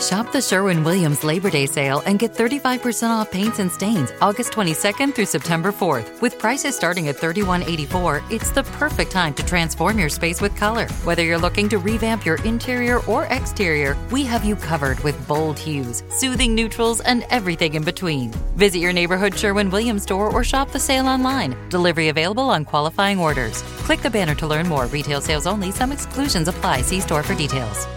Shop the Sherwin-Williams Labor Day sale and get 35% off paints and stains August 22nd through September 4th. With prices starting at $31.84, it's the perfect time to transform your space with color. Whether you're looking to revamp your interior or exterior, we have you covered with bold hues, soothing neutrals, and everything in between. Visit your neighborhood Sherwin-Williams store or shop the sale online. Delivery available on qualifying orders. Click the banner to learn more. Retail sales only. Some exclusions apply. See store for details.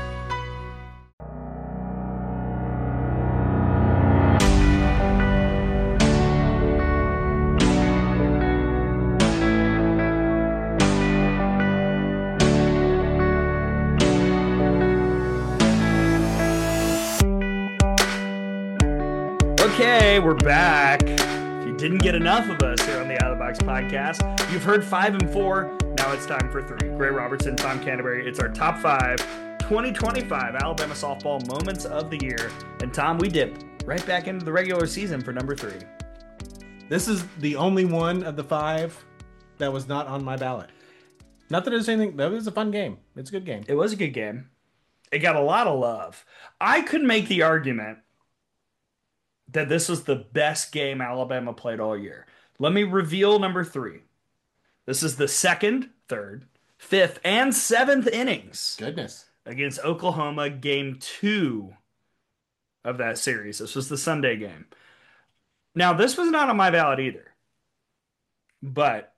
Okay, we're back. If you didn't get enough of us here on the Out of the Box podcast, you've heard 5 and 4. Now it's time for 3. Gray Robertson, Tom Canterbury. It's our top 5 2025 Alabama softball moments of the year. And Tom, we dipped right back into the regular season for number 3. This is the only one of the 5 that was not on my ballot. Not that there's anything. That was a fun game. It's a good game. It was a good game. It got a lot of love. I could make the argument that this was the best game Alabama played all year. Let me reveal number 3. This is the 2nd, 3rd, 5th, and 7th innings. Goodness. Against Oklahoma, game 2 of that series. This was the Sunday game. Now, this was not on my ballot either. But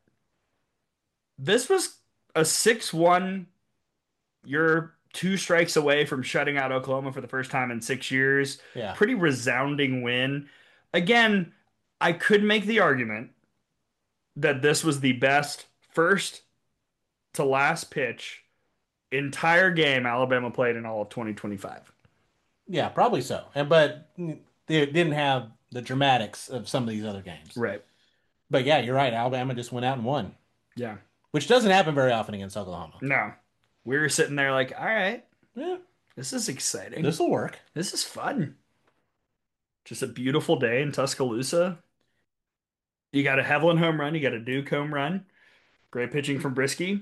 this was a 6-1. You're 2 strikes away from shutting out Oklahoma for the first time in 6 years. Yeah. Pretty resounding win. Again, I could make the argument that this was the best first to last pitch entire game Alabama played in all of 2025. Yeah, probably so. But they didn't have the dramatics of some of these other games. Right. But yeah, you're right. Alabama just went out and won. Yeah. Which doesn't happen very often against Oklahoma. No. We were sitting there like, all right, Yeah. this is exciting. This will work. This is fun. Just a beautiful day in Tuscaloosa. You got a Hevlin home run. You got a Duke home run. Great pitching from Brisky.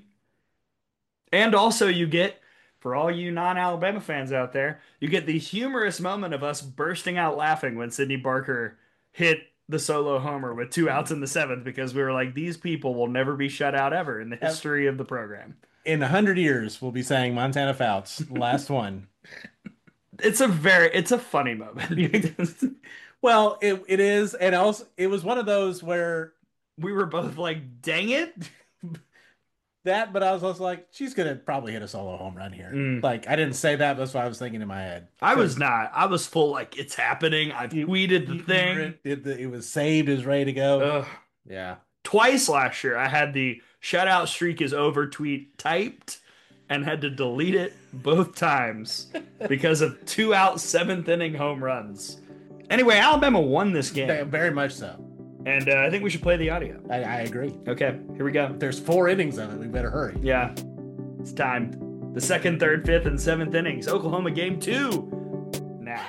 And also you get, for all you non-Alabama fans out there, you get the humorous moment of us bursting out laughing when Sidney Barker hit the solo homer with 2 outs in the 7th because we were like, these people will never be shut out ever in the history of the program. In 100 years, we'll be saying Montana Fouts, last one. It's a funny moment. Well, it is, and also it was one of those where we were both like, dang it. But I was also like, she's gonna probably hit a solo home run here. Like, I didn't say that, but that's what I was thinking in my head. I was not. I was full like, it's happening. I've tweeted the thing. It was saved, it was ready to go. Ugh. Yeah. Twice last year, I had the shutout streak is over tweet typed and had to delete it both times because of 2 out 7th inning home runs. Anyway, Alabama won this game. Very much so. And I think we should play the audio. I agree. Okay, here we go. There's 4 innings of it. We better hurry. Yeah, it's time. The 2nd, 3rd, 5th, and 7th innings. Oklahoma game 2. Now.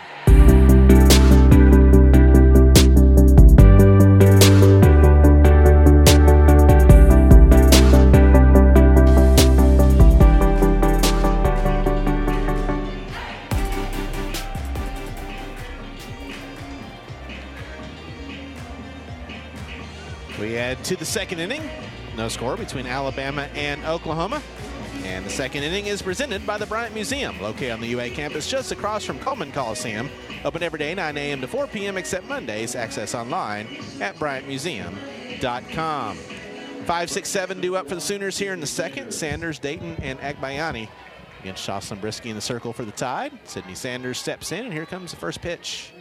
We head to the 2nd inning. No score between Alabama and Oklahoma. And the 2nd inning is presented by the Bryant Museum, located on the UA campus just across from Coleman Coliseum. Open every day, 9 a.m. to 4 p.m. except Mondays. Access online at BryantMuseum.com. 5, 6, 7 due up for the Sooners here in the 2nd. Sanders, Dayton, and Agbayani against Jocelyn Brisky in the circle for the Tide. Sydney Sanders steps in, and here comes the first pitch.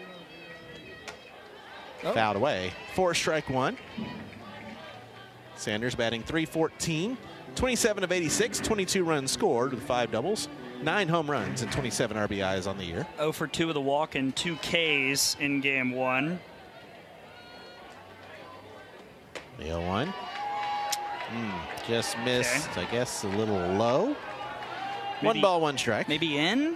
Fouled away. 4 strike 1. Sanders batting .314, 27 of 86, 22 runs scored with 5 doubles, 9 home runs, and 27 RBIs on the year. 0 for 2 with a walk and 2 Ks in game 1. The 0-1. Just missed, okay. I guess, a little low. Maybe, 1 ball, 1 strike. Maybe in.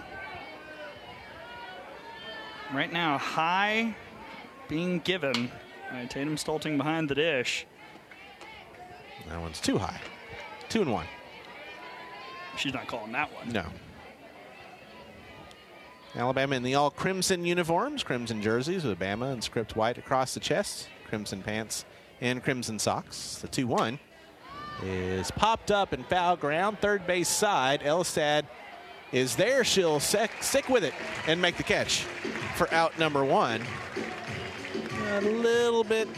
Right now, high being given. Tatum Stolting behind the dish. That one's too high. 2-1. She's not calling that one. No. Alabama in the all crimson uniforms, crimson jerseys with Bama and script white across the chest, crimson pants and crimson socks. The 2-1 is popped up in foul ground, third base side. Elstad is there. She'll stick with it and make the catch for out number 1. A little bit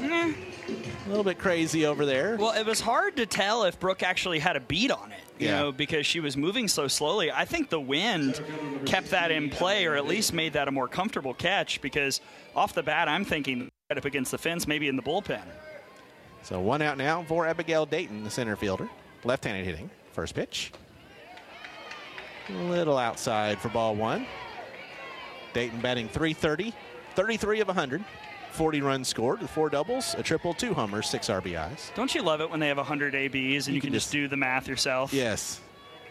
crazy over there. Well, it was hard to tell if Brooke actually had a beat on it, you know, because she was moving so slowly. I think the wind kept that in play, or at least made that a more comfortable catch, because off the bat, I'm thinking right up against the fence, maybe in the bullpen. So 1 out now for Abigail Dayton, the center fielder. Left-handed hitting. First pitch. A little outside for ball 1. Dayton batting .330, 33 of 100. 40 runs scored with 4 doubles, a triple, 2 homers, 6 RBIs. Don't you love it when they have 100 ABs and you can just do the math yourself? Yes.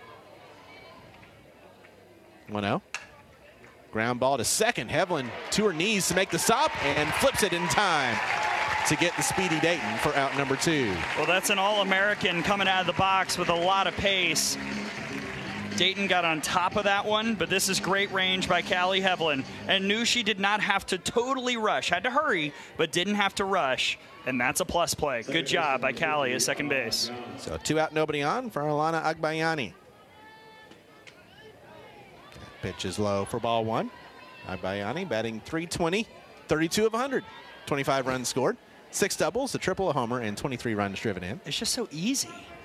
1-0. Ground ball to second. Hevlin to her knees to make the stop and flips it in time to get the speedy Dayton for out number 2. Well, that's an All-American coming out of the box with a lot of pace. Dayton got on top of that one, but this is great range by Callie Hevlin, and knew she did not have to totally rush. Had to hurry, but didn't have to rush, and that's a plus play. Good job by Callie at second base. So 2 out, nobody on for Alana Agbayani. Pitch is low for ball 1. Agbayani batting .320, 32 of 100. 25 runs scored, 6 doubles, a triple, a homer, and 23 runs driven in. It's just so easy.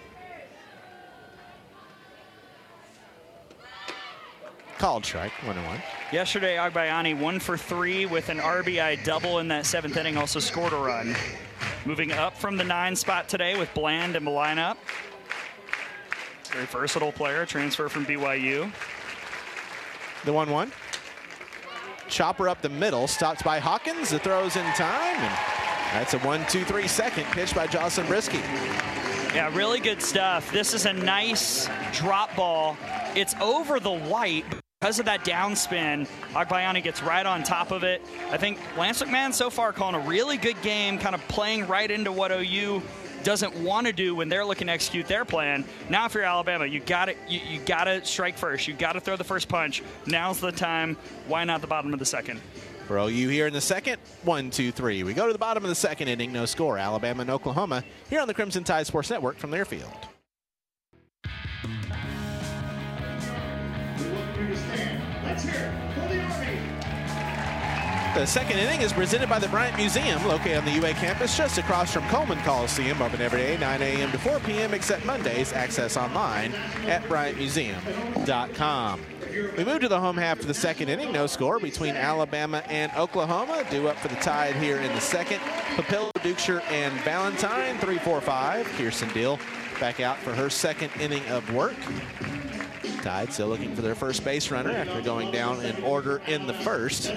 Called strike, 1-1. Yesterday, Agbayani 1 for 3 with an RBI double in that 7th inning, also scored a run. Moving up from the 9 spot today with Bland in the lineup. Very versatile player, transfer from BYU. The 1-1. Chopper up the middle, stopped by Hawkins. The throw's in time, and that's a 1-2-3 second pitch by Jocelyn Brisky. Yeah, really good stuff. This is a nice drop ball. It's over the white. Because of that downspin, Agbayani gets right on top of it. I think Lance McMahon so far calling a really good game, kind of playing right into what OU doesn't want to do when they're looking to execute their plan. Now, if you're Alabama, you got to strike first. You got to throw the first punch. Now's the time. Why not the bottom of the second? For OU here in the second, 1-2-3. We go to the bottom of the second inning, no score. Alabama and Oklahoma here on the Crimson Tide Sports Network from their field. Let's hear it for the Army. The second inning is presented by the Bryant Museum, located on the UA campus just across from Coleman Coliseum, open every day, 9 a.m. to 4 p.m. except Mondays. Access online at BryantMuseum.com. We move to the home half of the second inning. No score between Alabama and Oklahoma. Due up for the Tide here in the second. Papillo, Dukeshire, and Valentine, 3-4-5. Kirsten Deal back out for her second inning of work. Tide still looking for their first base runner after going down in order in the first.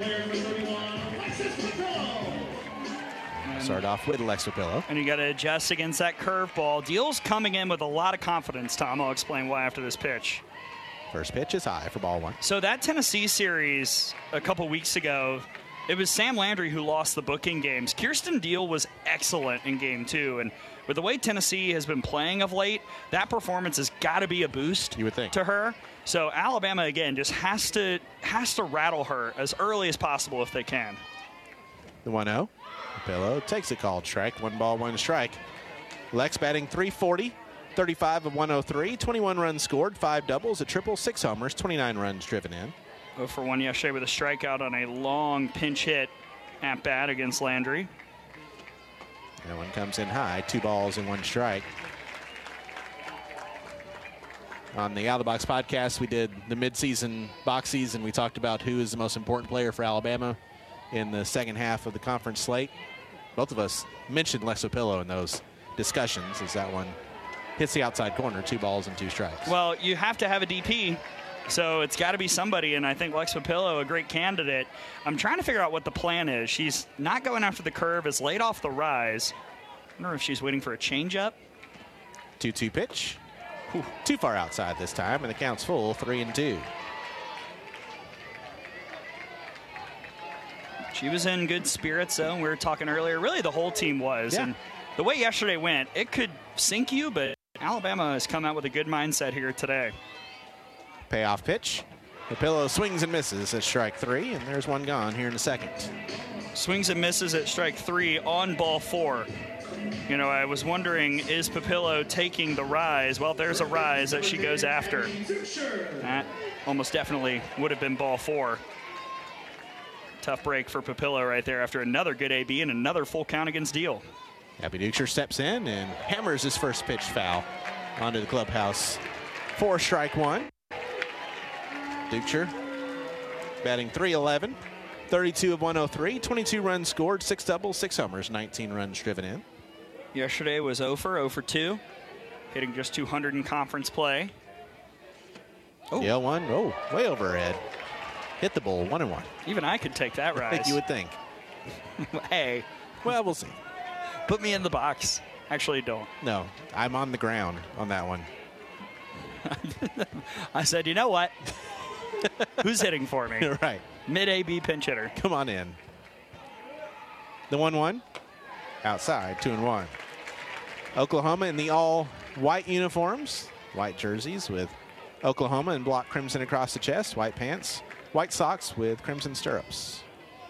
Start off with Alexa Papillo. And you got to adjust against that curveball. Deal's coming in with a lot of confidence, Tom. I'll explain why after this pitch. First pitch is high for ball 1. So that Tennessee series a couple weeks ago, it was Sam Landry who lost the booking games. Kirsten Deal was excellent in game 2, and with the way Tennessee has been playing of late, that performance has got to be a boost, you would think, to her. So Alabama, again, just has to rattle her as early as possible if they can. The 1-0. Papillo takes a called strike. 1 ball, 1 strike. Lex batting .340, 35 of 103, 21 runs scored, 5 doubles, a triple, 6 homers, 29 runs driven in. 0 for 1 yesterday with a strikeout on a long pinch hit at bat against Landry. That one comes in high, 2 balls and 1 strike. On the Out of the Box podcast, we did the midseason box season. We talked about who is the most important player for Alabama in the second half of the conference slate. Both of us mentioned Lex Papillo in those discussions as that one hits the outside corner, 2 balls and 2 strikes. Well, you have to have a DP, so it's got to be somebody, and I think Lex Papillo, a great candidate. I'm trying to figure out what the plan is. She's not going after the curve, is late off the rise. I don't know if she's waiting for a changeup. 2-2 pitch. Whew, too far outside this time, and the count's full, 3-2. She was in good spirits, though. We were talking earlier. Really, the whole team was. Yeah. And the way yesterday went, it could sink you, but Alabama has come out with a good mindset here today. Payoff pitch. Papillo swings and misses at strike 3, and there's one gone here in the second. Swings and misses at strike 3 on ball 4. You know, I was wondering, is Papillo taking the rise? Well, there's a rise that she goes after. That almost definitely would have been ball 4. Tough break for Papillo right there after another good AB and another full count against Deal. Abby Ducher steps in and hammers his first pitch foul onto the clubhouse for strike 1. Ducher batting .311, 32 of 103, 22 runs scored, 6 doubles, 6 homers, 19 runs driven in. Yesterday was 0 for 2, hitting just 200 in conference play. Oh. The 0-1, oh, way overhead. Hit the bull, 1-1. Even I could take that rise. You would think. Hey. Well, we'll see. Put me in the box. Actually, don't. No, I'm on the ground on that one. I said, you know what? Who's hitting for me? Right. Mid-AB pinch hitter. Come on in. The 1-1. Outside, 2-1. Oklahoma in the all-white uniforms. White jerseys with Oklahoma and block crimson across the chest. White pants. White socks with crimson stirrups.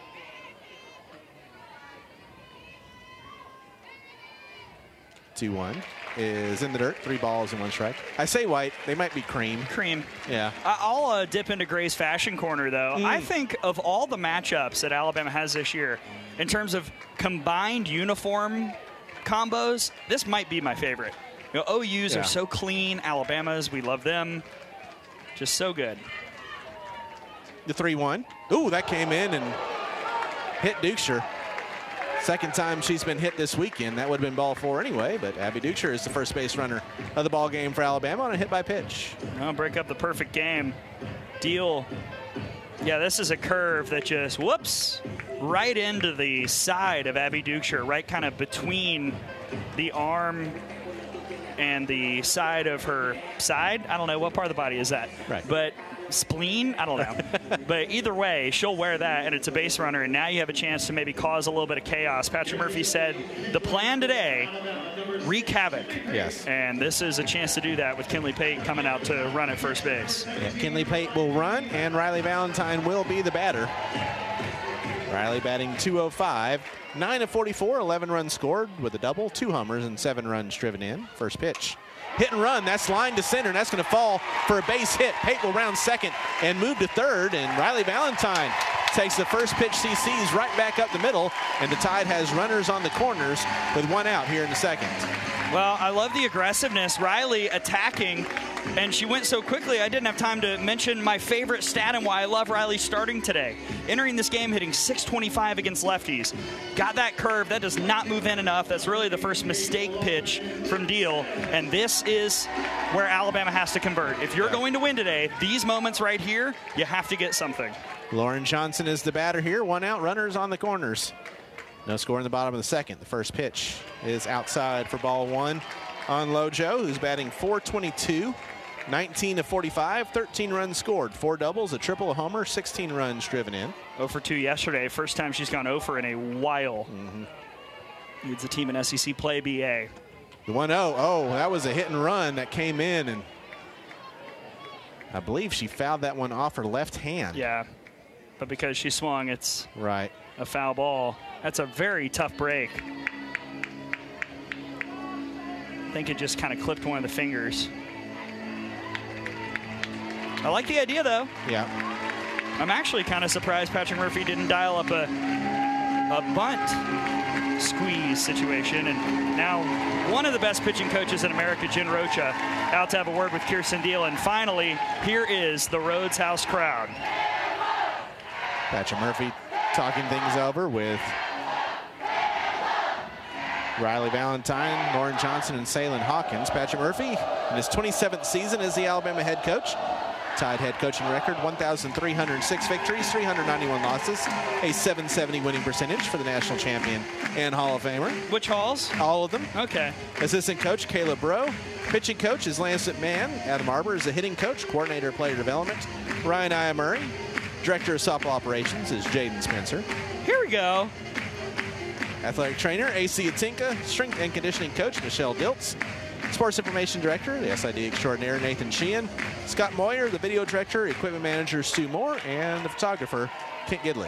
2-1 is in the dirt. 3 balls and 1 strike. I say white. They might be cream. Cream. Yeah. I'll dip into Gray's fashion corner, though. I think of all the matchups that Alabama has this year, in terms of combined uniform combos, this might be my favorite. You know, OUs are so clean. Alabama's, we love them. Just so good. The 3-1. Ooh, that came in and hit Ducher. Second time she's been hit this weekend. That would have been ball 4 anyway, but Abby Ducher is the first base runner of the ball game for Alabama on a hit by pitch. I'll break up the perfect game. Deal. Yeah, this is a curve that just, whoops, right into the side of Abby Ducher, right kind of between the arm and the side of her side. I don't know what part of the body is that. Right. But spleen, I don't know. But either way, she'll wear that, and it's a base runner, and now you have a chance to maybe cause a little bit of chaos. Patrick Murphy said the plan today, wreak havoc. Yes. And this is a chance to do that with Kinley Pate coming out to run at first base. Yeah, Kinley Pate will run, and Riley Valentine will be the batter. Riley batting .205, 9 of 44, 11 runs scored with a double, 2 homers, and 7 runs driven in. First pitch. Hit and run. That's line to center, and that's going to fall for a base hit. Pate will round second and move to third, and Riley Valentine takes the first pitch she sees right back up the middle, and the Tide has runners on the corners with 1 out here in the second. Well, I love the aggressiveness. Riley attacking, and she went so quickly I didn't have time to mention my favorite stat and why I love Riley starting today. Entering this game hitting .625 against lefties. Got that curve. That does not move in enough. That's really the first mistake pitch from Deal, and this is where Alabama has to convert. If you're going to win today, these moments right here, you have to get something. Lauren Johnson is the batter here. 1 out, runners on the corners. No score in the bottom of the second. The first pitch is outside for ball 1 on Lojo, who's batting .422, 19 of 45, 13 runs scored, 4 doubles, a triple, a homer, 16 runs driven in. 0 for 2 yesterday. First time she's gone 0 for in a while. Leads the team in SEC play BA. The 1-0. Oh, that was a hit and run that came in, and I believe she fouled that one off her left hand. Yeah, but because she swung, it's right. A foul ball. That's a very tough break. I think it just kind of clipped one of the fingers. I like the idea, though. Yeah. I'm actually kind of surprised Patrick Murphy didn't dial up a bunt squeeze situation. And now one of the best pitching coaches in America, Jen Rocha, out to have a word with Kirsten Deal. And finally, here is the Rhodes House crowd. Patrick Murphy talking things over with Riley Valentine, Lauren Johnson, and Salyn Hawkins. Patrick Murphy in his 27th season as the Alabama head coach. Tide head coaching record, 1,306 victories, 391 losses, a .770 winning percentage for the national champion and Hall of Famer. Which Halls? All of them. Okay. Assistant coach, Caleb Breaux. Pitching coach is Lance McMahon. Adam Arbor is the hitting coach, coordinator of player development. Ryan Iamurray. Director of softball operations is Jaden Spencer. Here we go. Athletic trainer, AC Atinka. Strength and conditioning coach, Michelle Diltz. Sports Information Director, the SID extraordinaire, Nathan Sheehan. Scott Moyer, the video director, equipment manager, Stu Moore, and the photographer, Kent Gidley.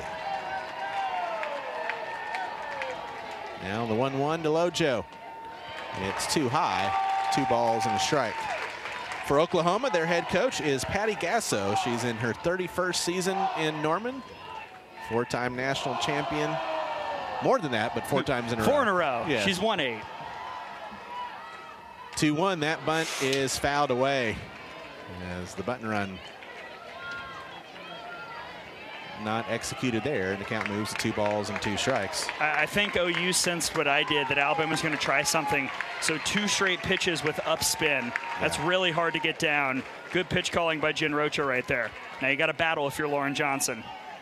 Now the 1-1 to Lojo. It's too high, 2 balls and a strike. For Oklahoma, their head coach is Patty Gasso. She's in her 31st season in Norman. 4-time national champion. More than that, but 4 times in a row. 4 in a row. Yeah. She's won 8. 2-1, that bunt is fouled away as the bunt and run not executed there, and the count moves to 2 balls and 2 strikes. I think OU sensed what I did, that Alabama's going to try something. So 2 straight pitches with upspin. That's really hard to get down. Good pitch calling by Jen Rocha right there. Now you got to battle if you're Lauren Johnson.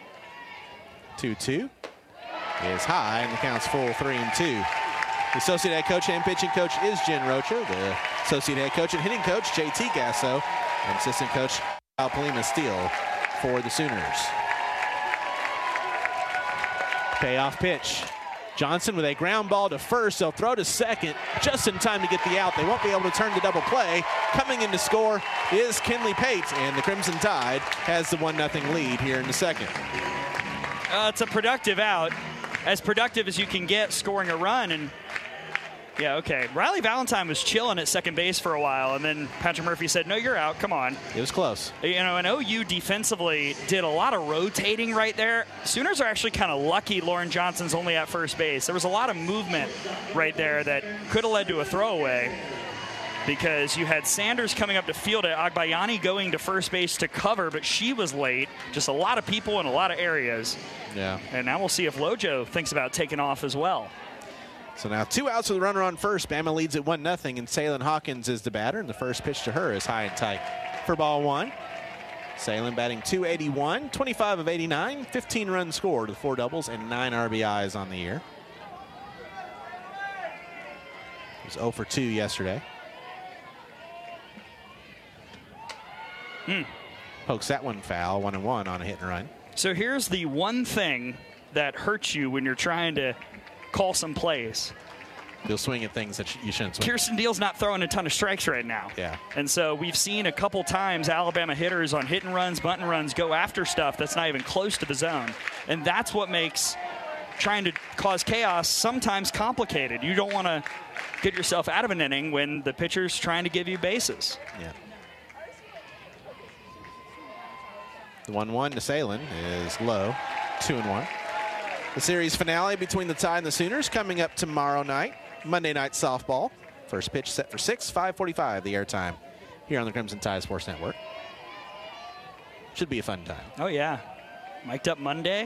2-2 is high, and the count's full 3-2. The associate head coach and pitching coach is Jen Rocha. The associate head coach and hitting coach, JT Gasso, and assistant coach, Kyle Palima Steele for the Sooners. Payoff pitch. Johnson with a ground ball to first. They'll throw to second just in time to get the out. They won't be able to turn the double play. Coming in to score is Kinley Pate, and the Crimson Tide has the 1-0 lead here in the second. It's a productive out. As productive as you can get scoring a run. And yeah, okay. Riley Valentine was chilling at second base for a while, and then Patrick Murphy said, no, you're out. Come on. It was close. You know, and OU defensively did a lot of rotating right there. Sooners are actually kind of lucky Lauren Johnson's only at first base. There was a lot of movement right there that could have led to a throwaway, because you had Sanders coming up to field it, Agbayani going to first base to cover, but she was late. Just a lot of people in a lot of areas. Yeah. And now we'll see if Lojo thinks about taking off as well. So now 2 outs with a runner on first. Bama leads at 1-0, and Salem Hawkins is the batter, and the first pitch to her is high and tight for ball 1. Salem batting .281, 25 of 89, 15 runs scored with 4 doubles and 9 RBIs on the year. It was 0 for 2 yesterday. Pokes that one foul, 1-1 on a hit and run. So here's the one thing that hurts you when you're trying to call some plays. You'll swing at things that you shouldn't swing. Kirsten Deal's not throwing a ton of strikes right now. Yeah. And so we've seen a couple times Alabama hitters on hit and runs, bunt and runs go after stuff that's not even close to the zone. And that's what makes trying to cause chaos sometimes complicated. You don't want to get yourself out of an inning when the pitcher's trying to give you bases. Yeah. The 1-1 to Salem is low, 2-1. The series finale between the Tide and the Sooners coming up tomorrow night, Monday Night Softball. First pitch set for 6, 5:45 the airtime here on the Crimson Tide Sports Network. Should be a fun time. Oh, yeah. Mic'd up Monday.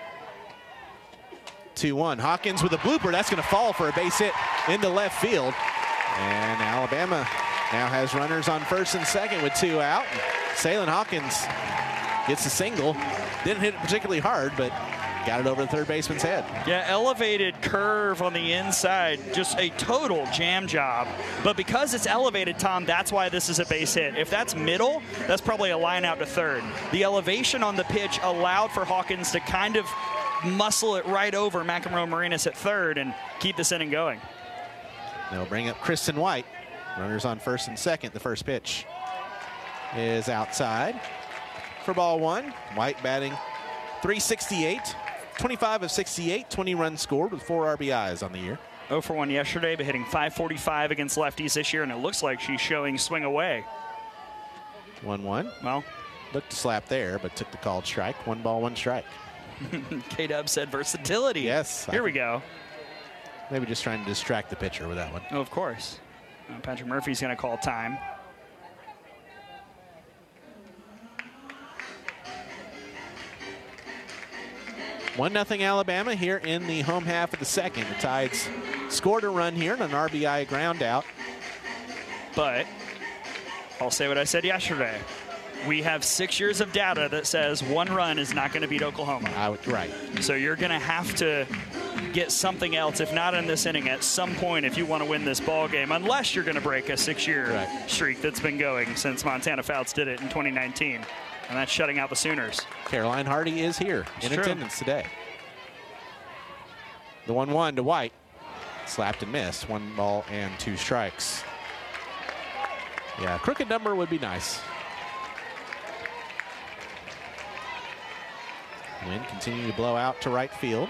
2-1. Hawkins with a blooper. That's going to fall for a base hit into left field. And Alabama now has runners on first and second with 2 out. Salem Hawkins gets a single. Didn't hit it particularly hard, but got it over the third baseman's head. Yeah, elevated curve on the inside. Just a total jam job. But because it's elevated, Tom, that's why this is a base hit. If that's middle, that's probably a line out to third. The elevation on the pitch allowed for Hawkins to kind of muscle it right over McEnroe Marinas at third and keep this inning going. They'll bring up Kristen White. Runners on first and second. The first pitch is outside for ball 1. White batting .368, 25 of 68, 20 runs scored with 4 RBIs on the year. 0 for 1 yesterday, but hitting .545 against lefties this year, and it looks like she's showing swing away. 1-1. Well, looked to slap there, but took the called strike. 1 ball, 1 strike. K-Dub said versatility. Yes. Here we go. Maybe just trying to distract the pitcher with that one. Oh, of course. Patrick Murphy's going to call time. One 1-0 Alabama here in the home half of the second. The Tides scored a run here on an RBI ground out. But I'll say what I said yesterday. We have 6 years of data that says 1 run is not going to beat Oklahoma. Right. So you're going to have to get something else, if not in this inning, at some point if you want to win this ball game, unless you're going to break a 6-year streak that's been going since Montana Fouts did it in 2019. And that's shutting out the Sooners. Caroline Hardy is here in attendance today. The 1-1 to White. Slapped and missed. 1 ball and 2 strikes. Yeah, crooked number would be nice. Wind continuing to blow out to right field.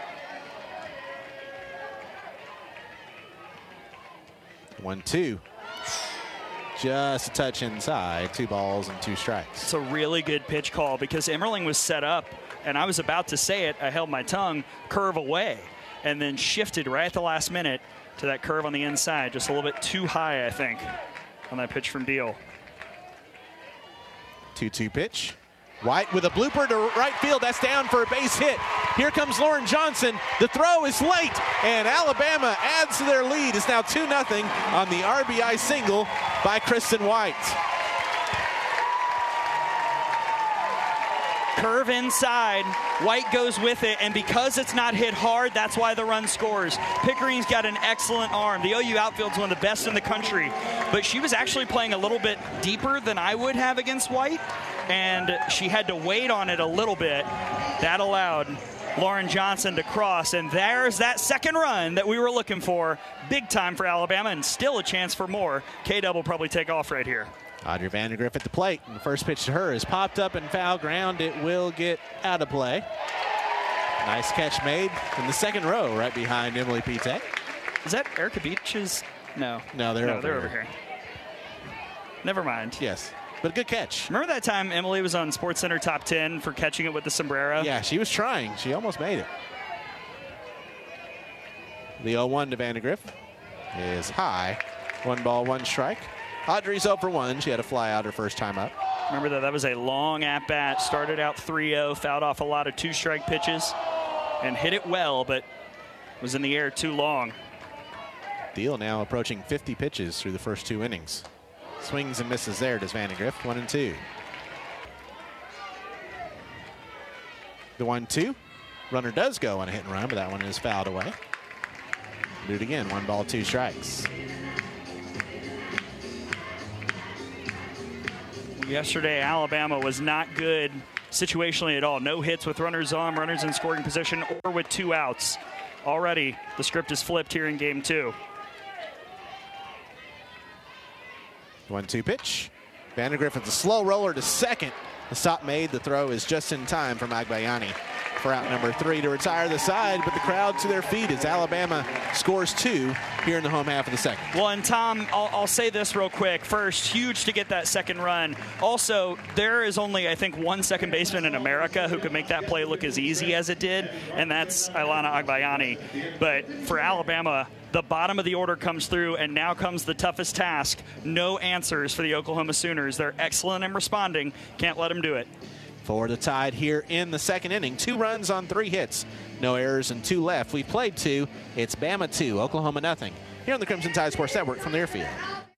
One, two. Just a touch inside. 2 balls and 2 strikes. It's a really good pitch call because Emmerling was set up, and I was about to say it. I held my tongue, curve away, and then shifted right at the last minute to that curve on the inside. Just a little bit too high, I think, on that pitch from Deal. 2-2 pitch. White with a blooper to right field. That's down for a base hit. Here comes Lauren Johnson. The throw is late, and Alabama adds to their lead. It's now 2-0 on the RBI single by Kristen White. Curve inside. White goes with it, and because it's not hit hard, that's why the run scores. Pickering's got an excellent arm. The OU outfield's one of the best in the country, but she was actually playing a little bit deeper than I would have against White, and she had to wait on it a little bit. That allowed Lauren Johnson to cross, and there's that second run that we were looking for. Big time for Alabama, and still a chance for more. K-Dub will probably take off right here. Audrey Vandergriff at the plate, and the first pitch to her is popped up and foul ground. It will get out of play. Nice catch made in the second row right behind Emily Pete. Is that Erica Beach's? No. No, they're over here. Never mind. Yes, but good catch. Remember that time Emily was on SportsCenter Top 10 for catching it with the sombrero? Yeah, she was trying. She almost made it. The 0-1 to Vandergriff is high. 1 ball, 1 strike. Audrey's 0 for 1. She had a fly out her first time up. Remember that was a long at-bat. Started out 3-0, fouled off a lot of 2-strike pitches, and hit it well, but was in the air too long. Deal now approaching 50 pitches through the first 2 innings. Swings and misses there, does Vandergriff. 1-2. The 1-2. Runner does go on a hit and run, but that one is fouled away. Do it again. 1 ball, 2 strikes. Yesterday, Alabama was not good situationally at all. No hits with runners on, runners in scoring position, or with 2 outs. Already, the script is flipped here in game 2. 1-2 pitch. Vandergriff with a slow roller to second. The stop made. The throw is just in time for Magbayani for out number 3 to retire the side, but the crowd to their feet as Alabama scores 2 here in the home half of the second. Well, and Tom, I'll say this real quick. First, huge to get that second run. Also, there is only, I think, 1 second baseman in America who could make that play look as easy as it did, and that's Ilana Agbayani. But for Alabama, the bottom of the order comes through, and now comes the toughest task. No answers for the Oklahoma Sooners. They're excellent in responding. Can't let them do it. For the Tide here in the second inning. 2 runs on 3 hits. No errors and 2 left. We've played 2. It's Bama 2, Oklahoma nothing. Here on the Crimson Tide Sports Network from the airfield.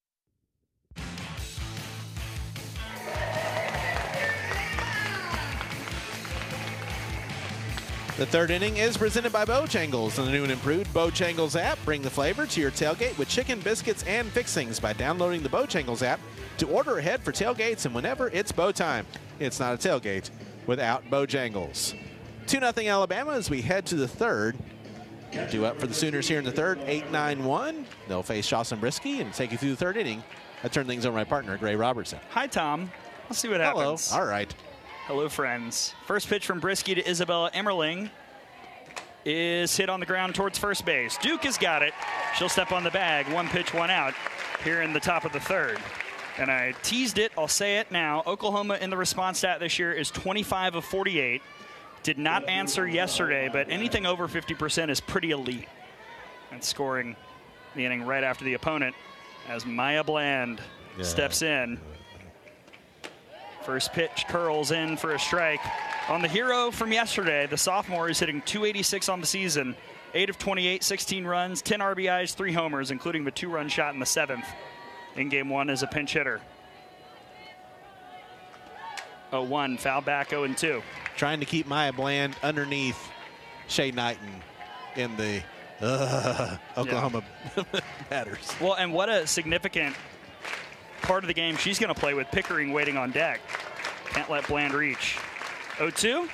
The third inning is presented by Bojangles and the new and improved Bojangles app. Bring the flavor to your tailgate with chicken, biscuits, and fixings by downloading the Bojangles app to order ahead for tailgates and whenever it's bow time. It's not a tailgate without Bojangles. 2-0 Alabama as we head to the third. Due up for the Sooners here in the third, 8-9-1. They'll face Jocelyn Brisky and take you through the third inning. I turn things over to my partner, Gray Robertson. Hi, Tom. Let's see what Hello. happens. All right. Hello, friends. First pitch from Brisky to Isabella Emmerling is hit on the ground towards first base. Duke has got it. She'll step on the bag. 1 pitch, 1 out here in the top of the third. And I teased it. I'll say it now. Oklahoma in the response stat this year is 25 of 48. Did not answer yesterday, but anything over 50% is pretty elite. And scoring the inning right after the opponent as Maya Bland steps in. First pitch curls in for a strike. On the hero from yesterday, the sophomore is hitting .286 on the season. 8 of 28, 16 runs, 10 RBIs, 3 homers, including the 2-run shot in the 7th in game 1 as a pinch hitter. 0-1, foul back, 0-2. Trying to keep Maya Bland underneath Shay Knighton in the Oklahoma batters. Well, and what a significant part of the game she's going to play with Pickering waiting on deck. Can't let Bland reach. 0-2.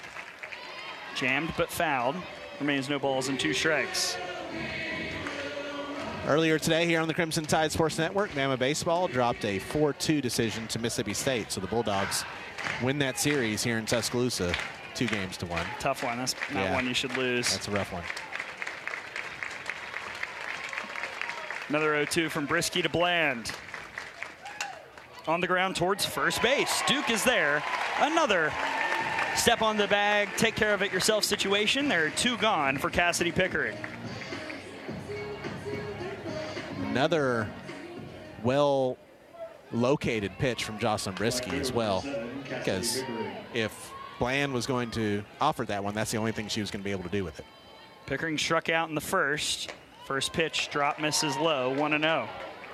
Jammed but fouled. Remains no balls and 2 strikes. Earlier today here on the Crimson Tide Sports Network, Bama Baseball dropped a 4-2 decision to Mississippi State. So the Bulldogs win that series here in Tuscaloosa 2-1. Tough one. That's not one you should lose. That's a rough one. Another 0-2 from Brisky to Bland. On the ground towards first base. Duke is there. Another step on the bag, take care of it yourself situation. There are 2 gone for Cassidy Pickering. Another well-located pitch from Jocelyn Brisky as well, because if Bland was going to offer that one, that's the only thing she was going to be able to do with it. Pickering struck out in the first. First pitch, drop, misses low, 1-0.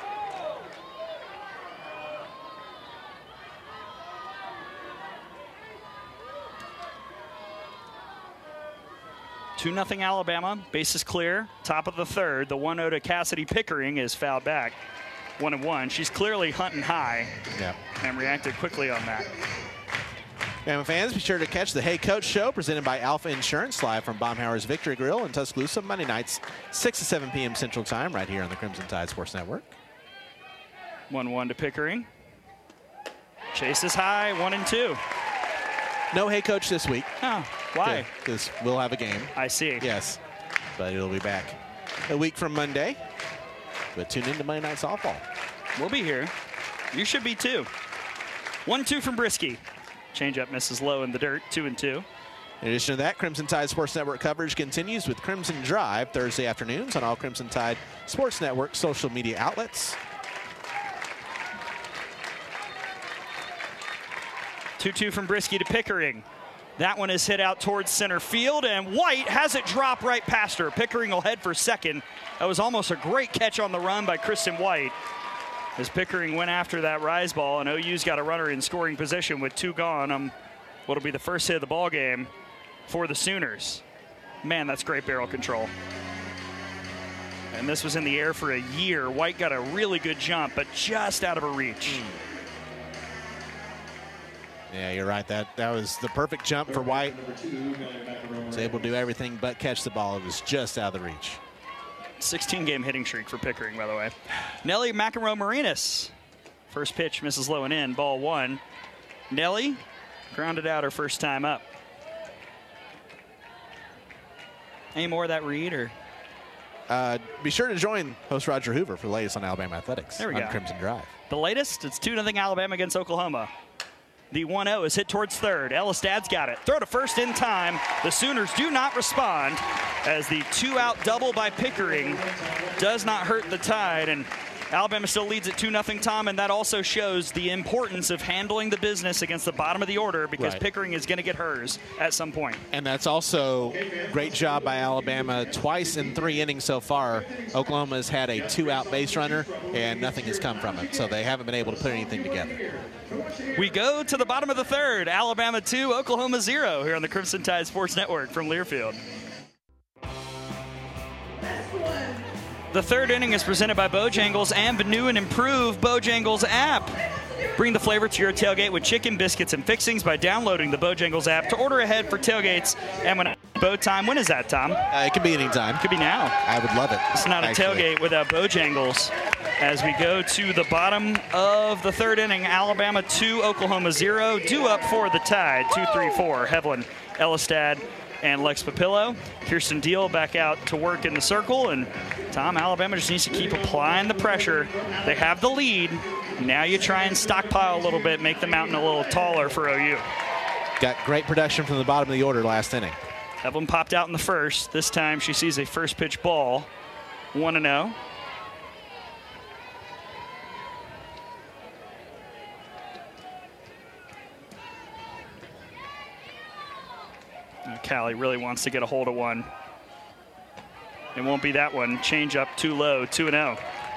Two 0 Alabama. Base is clear. Top of the third. The 1-0 to Cassidy Pickering is fouled back. 1-1. She's clearly hunting high. Yeah. And reacted quickly on that. Bama fans, be sure to catch the Hey Coach Show presented by Alpha Insurance live from Baumhauer's Victory Grill in Tuscaloosa Monday nights, 6 to 7 p.m. Central Time, right here on the Crimson Tide Sports Network. 1-1 to Pickering. Chase is high. 1-2. No Hey Coach this week. Oh, why? Because we'll have a game. I see. Yes, but it'll be back a week from Monday. But tune in to Monday Night Softball. We'll be here. You should be too. 1-2 from Brisky. Changeup misses low in the dirt. 2-2. In addition to that, Crimson Tide Sports Network coverage continues with Crimson Drive Thursday afternoons on all Crimson Tide Sports Network social media outlets. 2-2 from Brisky to Pickering. That one is hit out towards center field, and White has it drop right past her. Pickering will head for second. That was almost a great catch on the run by Kristen White. As Pickering went after that rise ball, and OU's got a runner in scoring position with 2 gone. What'll be the first hit of the ball game for the Sooners. Man, that's great barrel control. And this was in the air for a year. White got a really good jump, but just out of her reach. Yeah, you're right. That was the perfect jump for White. Was able to do everything but catch the ball. It was just out of the reach. 16-game hitting streak for Pickering, by the way. Nelly McEnroe-Marinas. First pitch misses low and in. Ball 1. Nelly grounded out her first time up. Any more of that read? Or? Be sure to join host Roger Hoover for the latest on Alabama athletics. There we go. Crimson Drive. The latest, it's 2-0 Alabama against Oklahoma. The 1-0 is hit towards third. Elistad's got it. Throw to first in time. The Sooners do not respond as the 2-out double by Pickering does not hurt the Tide. And Alabama still leads at 2-0, Tom, and that also shows the importance of handling the business against the bottom of the order because Pickering is going to get hers at some point. And that's also great job by Alabama. Twice in 3 innings so far, Oklahoma has had a 2-out base runner, and nothing has come from it. So they haven't been able to put anything together. We go to the bottom of the third. Alabama 2, Oklahoma 0 here on the Crimson Tide Sports Network from Learfield. The third inning is presented by Bojangles and the new and improved Bojangles app. Bring the flavor to your tailgate with chicken, biscuits, and fixings by downloading the Bojangles app to order ahead for tailgates. And when bow time, when is that, Tom? It could be any time. Could be now. I would love it. It's not a tailgate without Bojangles. As we go to the bottom of the third inning, Alabama 2, Oklahoma 0. Due up for the Tide, 2-3-4. Hevlin, Elistad, and Lex Papillo. Kirsten Deal back out to work in the circle. And Tom, Alabama just needs to keep applying the pressure. They have the lead. Now you try and stockpile a little bit, make the mountain a little taller for OU. Got great production from the bottom of the order last inning. Evelyn popped out in the first. This time she sees a first pitch ball. 1-0. Callie really wants to get a hold of one. It won't be that one. Change up too low, 2-0.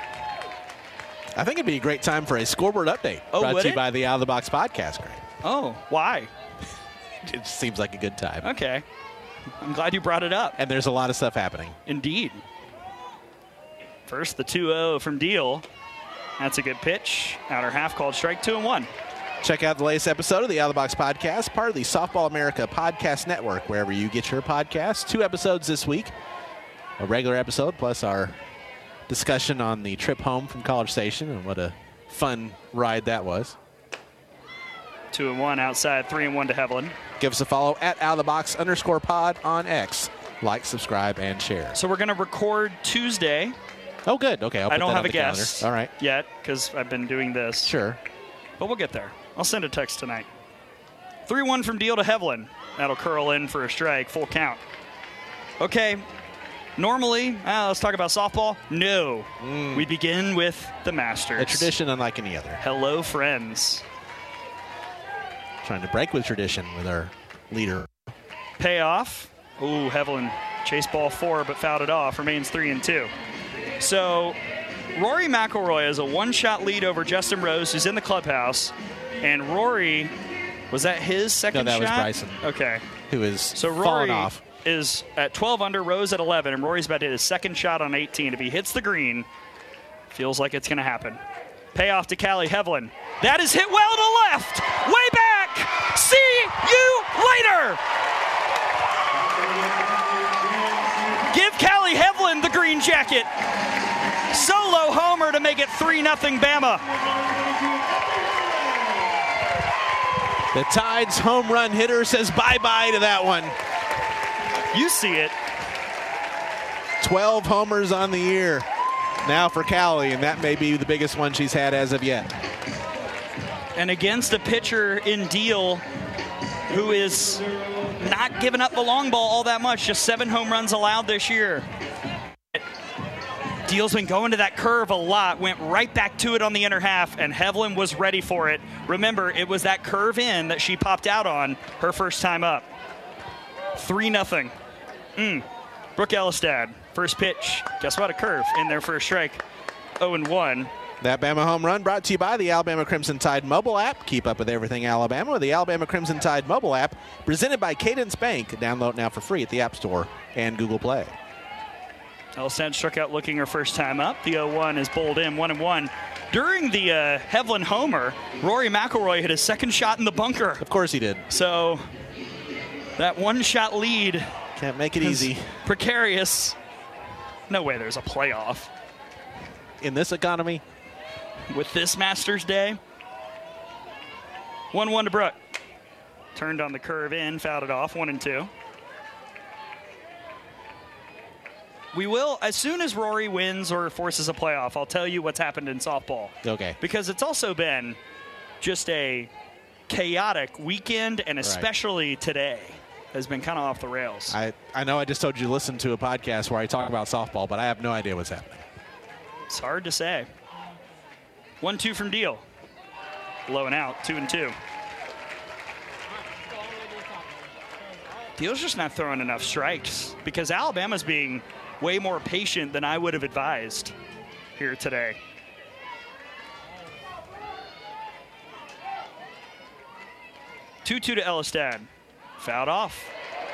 I think it'd be a great time for a scoreboard update. Brought to you by the Out of the Box podcast, Greg. Oh, why? It seems like a good time. Okay. I'm glad you brought it up. And there's a lot of stuff happening. Indeed. First, the 2-0 from Deal. That's a good pitch. Outer half called strike 2-1. Check out the latest episode of the Out of the Box podcast, part of the Softball America Podcast Network, wherever you get your podcasts. 2 episodes this week. A regular episode plus our discussion on the trip home from College Station and what a fun ride that was. 2-1 outside, 3-1 to Heveland. Give us a follow at OutOfTheBox_pod on X. Like, subscribe, and share. So we're going to record Tuesday. Oh, good. Okay, I'll put I don't that have on a the calendar. guess All right. yet because I've been doing this. Sure. But we'll get there. I'll send a text tonight. 3-1 from Deal to Heveland. That'll curl in for a strike, full count. Okay, normally, let's talk about softball. No, we begin with the Masters. A tradition unlike any other. Hello, friends. Trying to break with tradition with our leader. Payoff. Ooh, Heveland chased ball 4 but fouled it off. Remains 3-2. So Rory McIlroy has a one-shot lead over Justin Rose, who's in the clubhouse. And Rory, was that his second shot? No, that was Bryson. Okay. Who is So falling Rory off. is at 12 under, Rose at 11, and Rory's about to hit his second shot on 18. If he hits the green, feels like it's going to happen. Payoff to Callie Heveland. That is hit well to left. Way back. See you later. Give Callie Heveland the green jacket. Solo homer to make it 3-0 Bama. The Tide's home run hitter says bye-bye to that one. You see it. 12 homers on the year now for Callie, and that may be the biggest one she's had as of yet. And against a pitcher in Deal who is not giving up the long ball all that much, just 7 home runs allowed this year. Deal's been going to that curve a lot, went right back to it on the inner half, and Heveland was ready for it. Remember, it was that curve in that she popped out on her first time up. 3-0. Brooke Elistad, first pitch. Guess what? A curve in there for a strike. 0-1. That Bama home run brought to you by the Alabama Crimson Tide mobile app. Keep up with everything Alabama with the Alabama Crimson Tide mobile app, presented by Cadence Bank. Download now for free at the App Store and Google Play. Elistad struck out looking her first time up. The 0-1 is bowled in, 1-1. During the Heveland homer, Rory McIlroy hit his second shot in the bunker. Of course he did. So that one-shot lead Can't make it easy. Precarious. No way there's a playoff In this economy, with this Masters Day. 1-1 to Brooke. Turned on the curve in, fouled it off, 1-2. We will, as soon as Rory wins or forces a playoff, I'll tell you what's happened in softball. okay. Because it's also been just a chaotic weekend, and especially today has been kind of off the rails. I know I just told you to listen to a podcast where I talk about softball, but I have no idea what's happening. It's hard to say. 1-2 from Deal. Low and out, 2-2. Deal's just not throwing enough strikes because Alabama's being way more patient than I would have advised here today. Two to Elistad. Fouled off.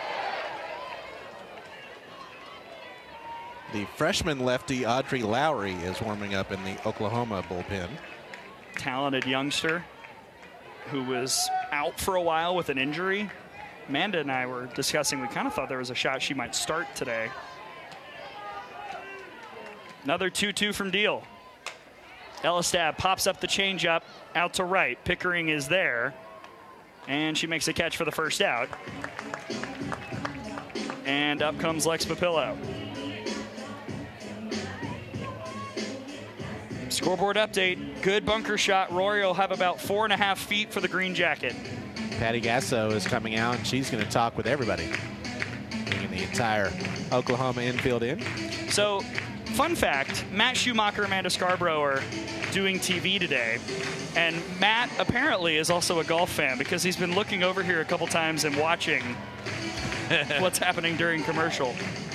The freshman lefty Audrey Lowry is warming up in the Oklahoma bullpen. Talented youngster who was out for a while with an injury. Amanda and I were discussing, we kind of thought there was a shot she might start today. Another 2-2 from Deal. Elistad pops up the changeup out to right. Pickering is there. And she makes a catch for the first out. And up comes Lex Papillo. Scoreboard update. Good bunker shot. Rory will have about 4.5 feet for the green jacket. Patty Gasso is coming out, and she's going to talk with everybody, bringing the entire Oklahoma infield in. So, fun fact, Matt Schumacher and Amanda Scarborough are doing TV today. And Matt apparently is also a golf fan because he's been looking over here a couple times and watching what's happening during commercial.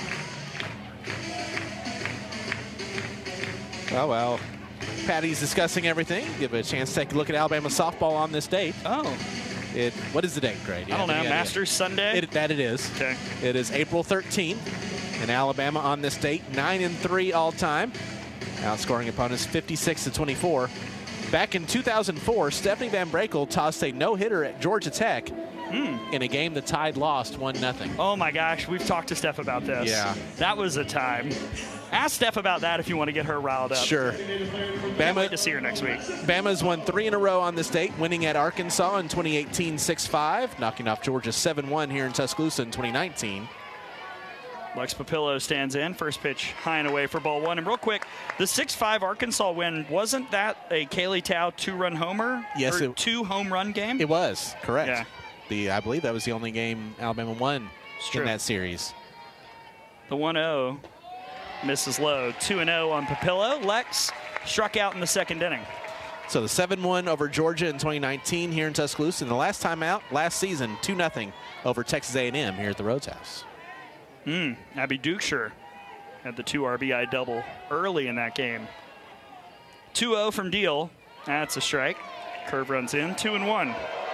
Oh, well. Patty's discussing everything. Give it a chance to take a look at Alabama softball on this date. Oh. What is the date, Greg? I don't know. Masters Sunday? That it is. Okay. It is April 13th. And Alabama on this date, 9-3 all time. Outscoring opponents 56-24. Back in 2004, Stephanie Van Brakel tossed a no-hitter at Georgia Tech in a game the Tide lost 1-0. Oh my gosh, we've talked to Steph about this. Yeah. That was a time. Ask Steph about that if you want to get her riled up. Sure. Can't wait to see her next week. Bama's won 3 in a row on this date, winning at Arkansas in 2018 6-5, knocking off Georgia 7-1 here in Tuscaloosa in 2019. Lex Papillo stands in. First pitch high and away for ball one. And real quick, the 6-5 Arkansas win, wasn't that a Kaylee Tao 2-run homer? Yes. Or 2-home run game? It was, correct. Yeah. I believe that was the only game Alabama won true. in that series. The 1-0 misses low. 2-0 on Papillo. Lex struck out in the second inning. So the 7-1 over Georgia in 2019 here in Tuscaloosa. And the last time out, last season, 2-0 over Texas A&M here at the Rhodes House. Abby Dukeshire had the 2 RBI double early in that game. 2-0 from Deal. That's a strike. Curve runs in. 2-1.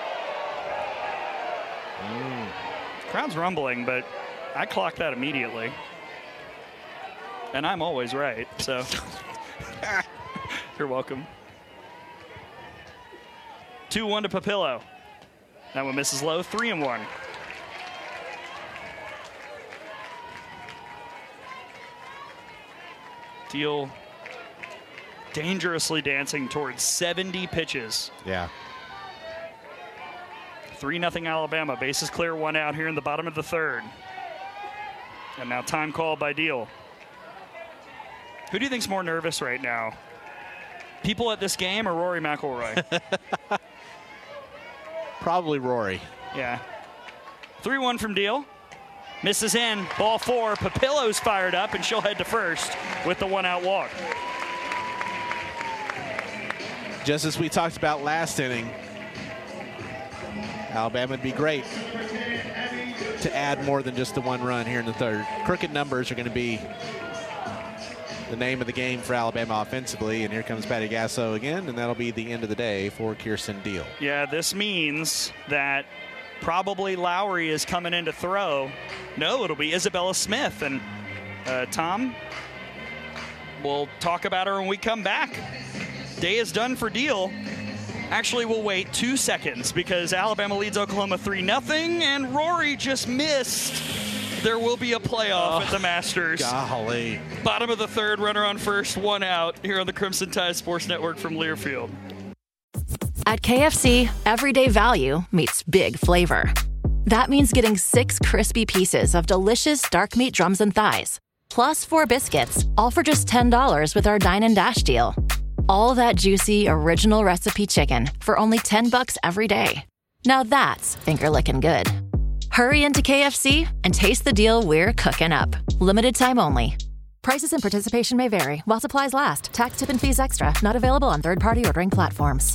Crowd's rumbling, but I clocked that immediately. And I'm always right, so you're welcome. 2-1 to Papillo. That one misses low. 3-1. Deal dangerously dancing towards 70 pitches. Yeah. 3-0 Alabama. Bases clear, 1 out here in the bottom of the third. And now time called by Deal. Who do you think's more nervous right now? People at this game or Rory McIlroy? Probably Rory. Yeah. 3-1 from Deal. Misses in. Ball 4. Papillo's fired up, and she'll head to first with the 1-out walk. Just as we talked about last inning, Alabama would be great to add more than just the 1 run here in the third. Crooked numbers are going to be the name of the game for Alabama offensively, and here comes Patty Gasso again, and that'll be the end of the day for Kirsten Deal. Yeah, this means that probably Lowry is coming in to throw. No, it'll be Isabella Smith. And Tom, we'll talk about her when we come back. Day is done for Deal. Actually, we'll wait 2 seconds because Alabama leads Oklahoma 3-0, and Rory just missed. There will be a playoff at the Masters. Golly. Bottom of the third, runner on first, 1 out here on the Crimson Tide Sports Network from Learfield. At KFC, everyday value meets big flavor. That means getting 6 crispy pieces of delicious dark meat drums and thighs, plus 4 biscuits, all for just $10 with our Dine and Dash deal. All that juicy, original recipe chicken for only $10 every day. Now that's finger-licking good. Hurry into KFC and taste the deal we're cooking up. Limited time only. Prices and participation may vary while supplies last. Tax, tip, and fees extra. Not available on third-party ordering platforms.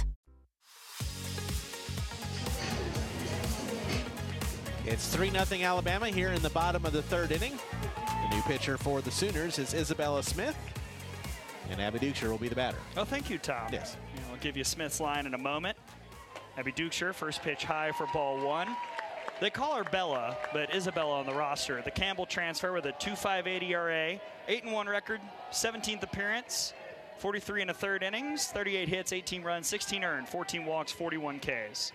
It's 3-0 Alabama here in the bottom of the third inning. The new pitcher for the Sooners is Isabella Smith, and Abby Dukeshire will be the batter. Oh, thank you, Tom. Yes. I'll give you Smith's line in a moment. Abby Dukeshire, first pitch high for ball 1. They call her Bella, but Isabella on the roster. The Campbell transfer with a 2.58 ERA, 8-1 record, 17th appearance, 43 in the third innings, 38 hits, 18 runs, 16 earned, 14 walks, 41 Ks.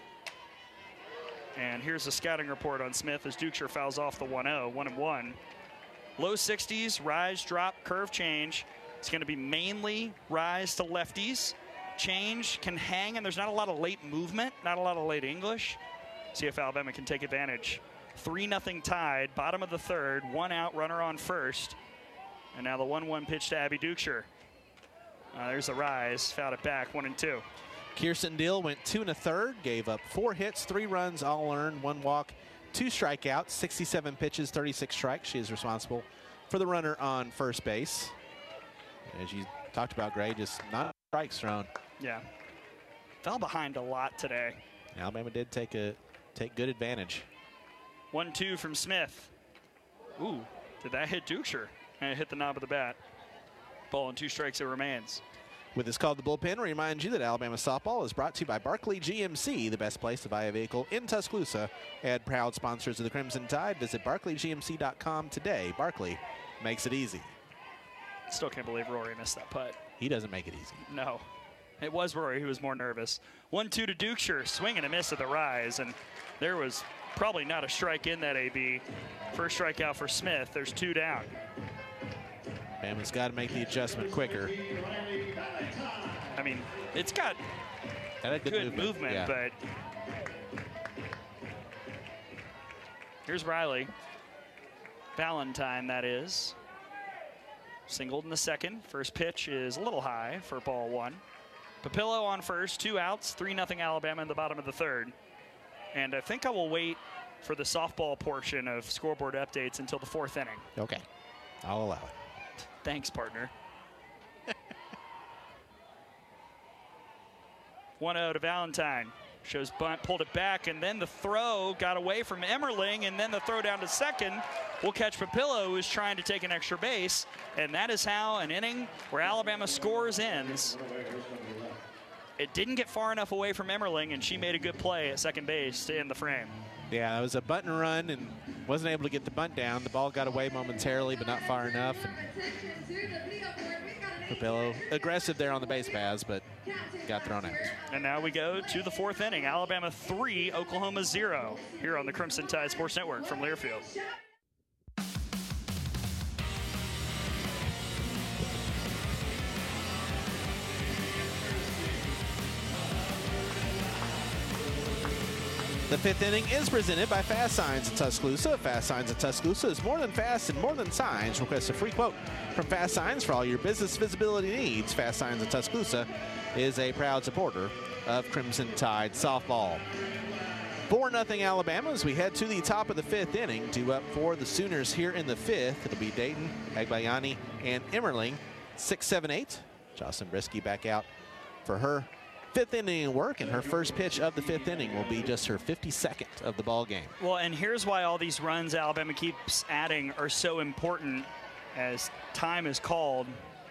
And here's a scouting report on Smith as Dukeshire fouls off the 1-0, 1-1. Low 60s, rise, drop, curve change. It's going to be mainly rise to lefties. Change can hang, and there's not a lot of late movement, not a lot of late English. See if Alabama can take advantage. 3-0 Tide, bottom of the third, 1 out, runner on first. And now the 1-1 pitch to Abby Dukeshire. There's the rise, fouled it back, 1-2. Kirsten Deal went 2 1/3, gave up 4 hits, 3 runs, all earned, 1 walk, 2 strikeouts, 67 pitches, 36 strikes. She is responsible for the runner on first base. As you talked about, Gray, just not strikes thrown. Yeah. Fell behind a lot today. Alabama did take good advantage. 1-2 from Smith. Ooh, did that hit Dukeshire? And it hit the knob of the bat. Ball and 2 strikes it remains. With this called the bullpen, we remind you that Alabama softball is brought to you by Barkley GMC, the best place to buy a vehicle in Tuscaloosa. And proud sponsors of the Crimson Tide. Visit barclaygmc.com today. Barkley makes it easy. Still can't believe Rory missed that putt. He doesn't make it easy. No. It was Rory who was more nervous. 1-2 to Dukeshire. Swing and a miss at the rise. And There was probably not a strike in that AB. First strikeout for Smith. There's 2 down. Bama's got to make the adjustment quicker. I mean, it's got good movement, yeah. but here's Riley. Valentine, that is. Singled in the second. First pitch is a little high for ball 1. Papillo on first, 2 outs, 3-0 Alabama in the bottom of the third. And I think I will wait for the softball portion of scoreboard updates until the 4th inning. Okay, I'll allow it. Thanks, partner. 1-0 to Valentine. Shows bunt, pulled it back, and then the throw got away from Emmerling, and then the throw down to second will catch Papillo, who's trying to take an extra base. And that is how an inning where Alabama scores ends. It didn't get far enough away from Emmerling, and she made a good play at second base to end the frame. Yeah, it was a bunt and run and wasn't able to get the bunt down. The ball got away momentarily, but not far enough. And Papillo aggressive there on the base paths, but got thrown out. And now we go to the 4th inning. Alabama 3, Oklahoma 0 here on the Crimson Tide Sports Network from Learfield. The 5th inning is presented by Fast Signs of Tuscaloosa. Fast Signs of Tuscaloosa is more than fast and more than signs. Request a free quote from Fast Signs for all your business visibility needs. Fast Signs of Tuscaloosa is a proud supporter of Crimson Tide softball. 4-0 Alabama as we head to the top of the 5th inning. Due up for the Sooners here in the 5th. It'll be Dayton, Agbayani, and Emmerling. 6, 7, 8. Jocelyn Brisky back out for her 5th inning work, and her first pitch of the 5th inning will be just her 52nd of the ball game. Well, and here's why all these runs Alabama keeps adding are so important as time is called.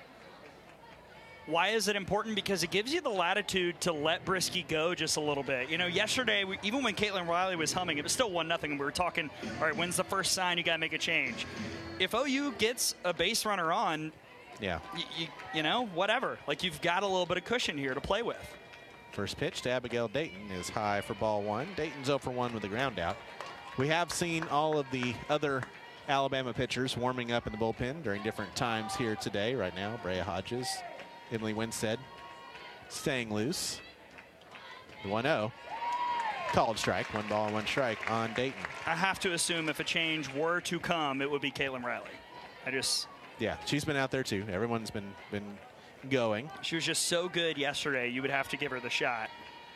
Why is it important? Because it gives you the latitude to let Brisky go just a little bit. You know, yesterday, even when Caitlin Riley was humming, it was still 1-0, and we were talking, all right, when's the first sign you got to make a change? If OU gets a base runner on, yeah, you know, whatever. Like, you've got a little bit of cushion here to play with. First pitch to Abigail Dayton is high for ball 1. Dayton's 0 for 1 with a ground out. We have seen all of the other Alabama pitchers warming up in the bullpen during different times here today. Right now, Brea Hodges, Emily Winstead staying loose. The 1-0. Called strike. 1 ball, 1 strike on Dayton. I have to assume if a change were to come, it would be Caitlin Riley. Yeah, she's been out there too. Everyone's been going. She was just so good yesterday, you would have to give her the shot.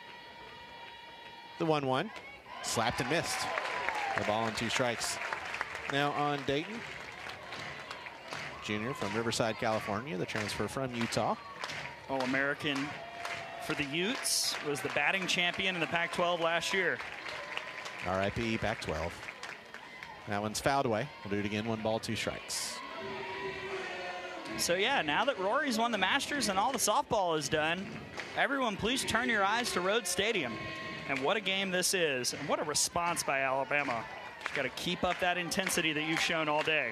The 1-1. Slapped and missed. The ball on 2 strikes. Now on Dayton. Junior from Riverside, California. The transfer from Utah. All-American for the Utes. Was the batting champion in the Pac-12 last year. RIP Pac-12. That one's fouled away. We'll do it again. 1 ball, 2 strikes. So yeah, now that Rory's won the Masters and all the softball is done, everyone please turn your eyes to Rhodes Stadium. And what a game this is, and what a response by Alabama. You've got to keep up that intensity that you've shown all day.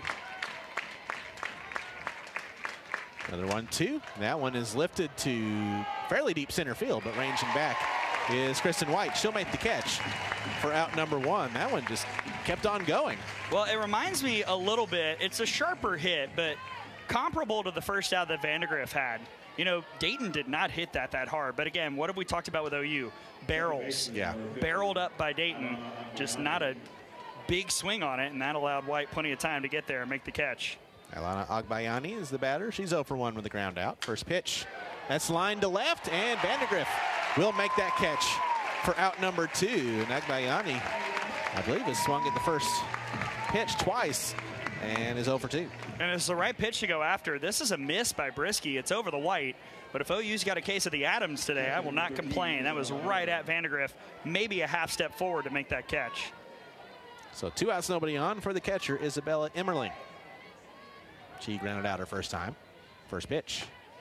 Another 1-2. That one is lifted to fairly deep center field, but ranging back is Kristen White. She'll make the catch for out number 1. That one just kept on going. Well, it reminds me a little bit, it's a sharper hit, but comparable to the first out that Vandegrift had. You know, Dayton did not hit that hard. But again, what have we talked about with OU? Barrels. Yeah. Barreled up by Dayton. Just not a big swing on it, and that allowed White plenty of time to get there and make the catch. Alana Agbayani is the batter. She's 0 for 1 with a ground out. First pitch. That's lined to left, and Vandegrift will make that catch for out number 2. And Agbayani, I believe, has swung at the first pitch twice and is 0 for 2. And it's the right pitch to go after. This is a miss by Brisky. It's over the white. But if OU's got a case of the Adams today, I will not complain. That was right at Vandegrift. Maybe a half step forward to make that catch. So 2 outs, nobody on for the catcher, Isabella Emmerling. She grounded out her first time. First pitch.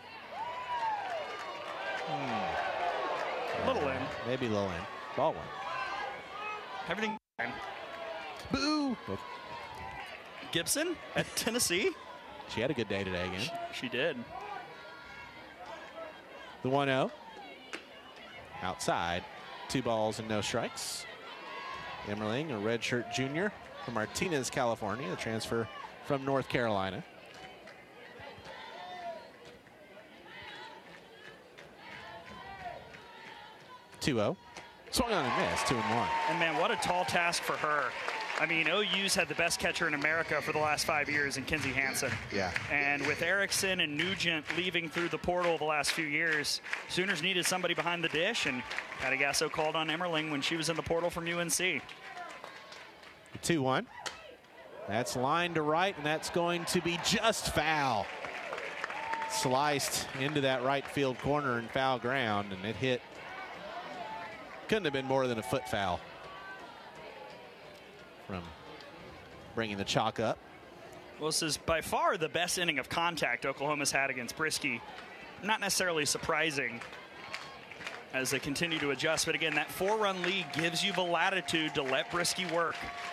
Little in. Maybe low in. Ball 1. Everything. Boo! Gibson at Tennessee. She had a good day today again. She did. The 1-0. Outside. 2 balls and no strikes. Emmerling, a redshirt junior from Martinez, California, a transfer from North Carolina. Swung on and missed, 2-1. And man, what a tall task for her. I mean, OU's had the best catcher in America for the last 5 years in Kinsey Hansen. Yeah. And with Erickson and Nugent leaving through the portal the last few years, Sooners needed somebody behind the dish, and Catagasso called on Emmerling when she was in the portal from UNC. 2-1. That's line to right, and that's going to be just foul. Sliced into that right field corner and foul ground, and it hit. Couldn't have been more than a foot foul from bringing the chalk up. Well, this is by far the best inning of contact Oklahoma's had against Brisky. Not necessarily surprising as they continue to adjust, but again, that 4-run lead gives you the latitude to let Brisky work.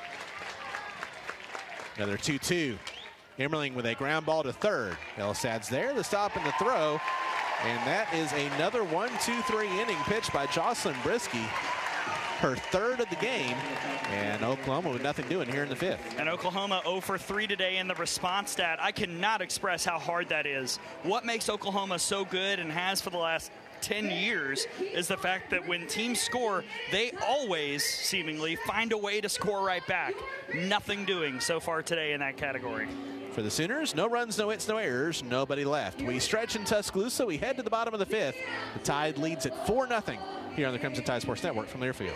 Another 2-2. Emmerling with a ground ball to third. Elstad's there, the stop and the throw. And that is another 1-2-3 inning pitch by Jocelyn Brisky. Her third of the game. And Oklahoma with nothing doing here in the fifth. And Oklahoma 0 for 3 today in the response stat. I cannot express how hard that is. What makes Oklahoma so good and has for the last 10 years is the fact that when teams score, they always seemingly find a way to score right back. Nothing doing so far today in that category. For the Sooners, no runs, no hits, no errors, nobody left. We stretch in Tuscaloosa. We head to the bottom of the fifth. The Tide leads at 4-0 here on the Crimson Tide Sports Network from Learfield.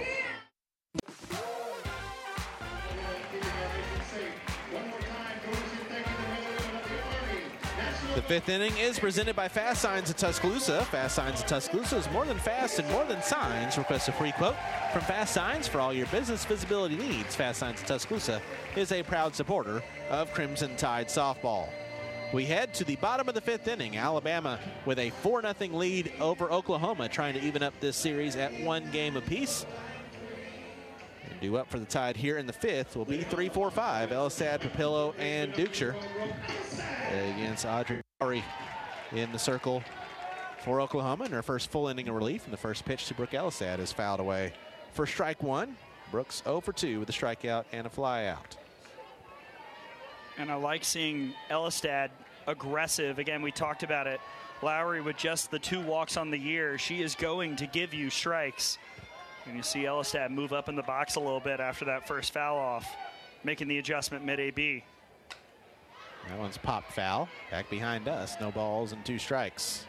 The fifth inning is presented by Fast Signs of Tuscaloosa. Fast Signs of Tuscaloosa is more than fast and more than signs. Request a free quote from Fast Signs for all your business visibility needs. Fast Signs of Tuscaloosa is a proud supporter of Crimson Tide softball. We head to the bottom of the fifth inning. Alabama with a 4-0 lead over Oklahoma, trying to even up this series at 1 game apiece. And due up for the Tide here in the fifth will be 3-4-5. Elstad, Papillo, and Dukeshire against Audrey Lowry in the circle for Oklahoma in her first full inning of relief. And the first pitch to Brooke Elstad is fouled away for strike one. Brooks 0 for 2 with a strikeout and a fly out. And I like seeing Elstad aggressive. Again, we talked about it. Lowry with just the 2 walks on the year. She is going to give you strikes. And you see Elstad move up in the box a little bit after that first foul off, making the adjustment mid-AB. That one's popped foul. Back behind us. No balls and 2 strikes.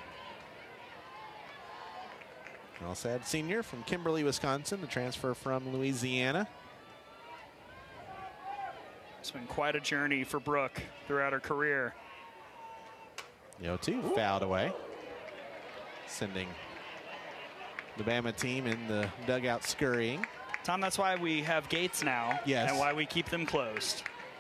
Elstad senior from Kimberly, Wisconsin, the transfer from Louisiana. It's been quite a journey for Brooke throughout her career. The 0-2 fouled away, sending the Bama team in the dugout scurrying. Tom, that's why we have gates now. Yes. And why we keep them closed.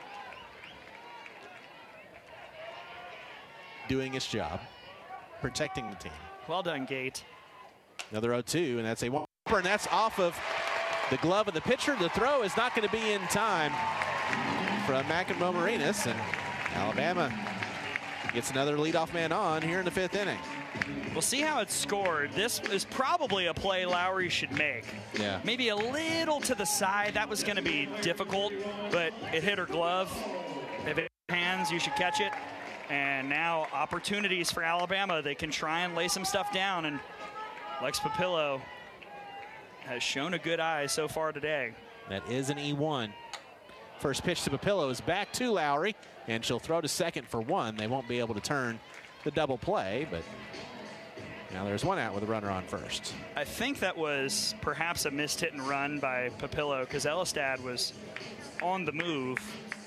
Doing its job, protecting the team. Well done, Gate. Another 0-2, and that's a one, and that's off of the glove of the pitcher. The throw is not going to be in time from McEnroe Marinas, and Alabama gets another leadoff man on here in the fifth inning. We'll see how it's scored. This is probably a play Lowry should make. Yeah. Maybe a little to the side. That was going to be difficult, but it hit her glove. If it hit her hands, you should catch it. And now opportunities for Alabama. They can try and lay some stuff down, and Lex Papillo has shown a good eye so far today. That is an E1. First pitch to Papillo is back to Lowry, and she'll throw to second for 1. They won't be able to turn the double play, but now there's 1 out with a runner on first. I think that was perhaps a missed hit and run by Papillo because Elstad was on the move.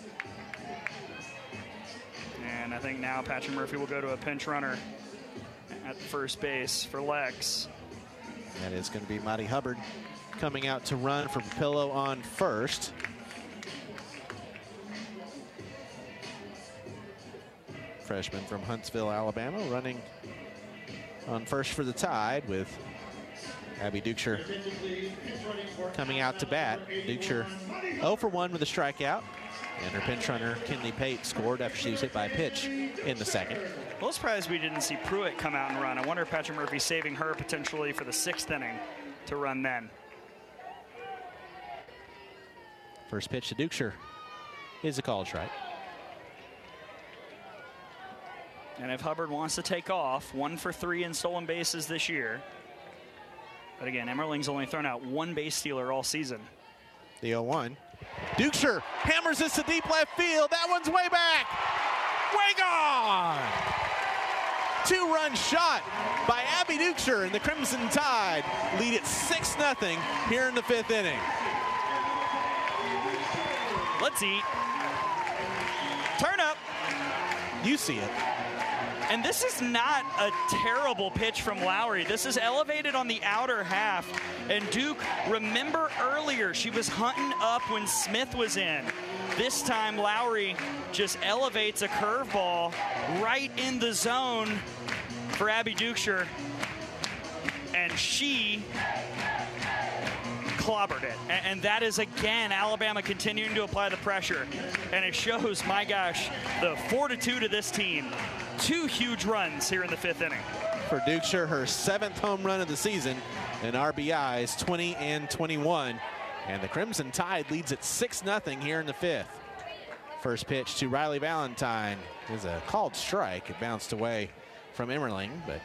And I think now Patrick Murphy will go to a pinch runner at first base for Lex. That is going to be Maddie Hubbard coming out to run for Papillo on first. Freshman from Huntsville, Alabama, running on first for the Tide with Abby Dukeshire coming out to bat. Dukeshire 0 for 1 with a strikeout. And her pinch runner, Kinley Pate, scored after she was hit by a pitch in the second. A little surprised we didn't see Pruitt come out and run. I wonder if Patrick Murphy's saving her potentially for the 6th inning to run then. First pitch to Dukeshire is a called strike. And if Hubbard wants to take off, 1 for 3 in stolen bases this year. But again, Emmerling's only thrown out 1 base stealer all season. The 0-1. Dukeshire hammers this to deep left field. That one's way back. Way gone. 2-run shot by Abby Dukeshire, and the Crimson Tide lead it 6-0 here in the 5th inning. Let's eat. Turn up. You see it. And this is not a terrible pitch from Lowry. This is elevated on the outer half. And Duke, remember earlier, she was hunting up when Smith was in. This time, Lowry just elevates a curveball right in the zone for Abby Dukeshire. And she clobbered it. And that is, again, Alabama continuing to apply the pressure. And it shows, my gosh, the fortitude of this team. 2 huge runs here in the 5th inning. For Dukeshire, her 7th home run of the season, and RBIs 20 and 21. And the Crimson Tide leads at 6-0 here in the 5th. First pitch to Riley Valentine is a called strike. It bounced away from Emmerling, but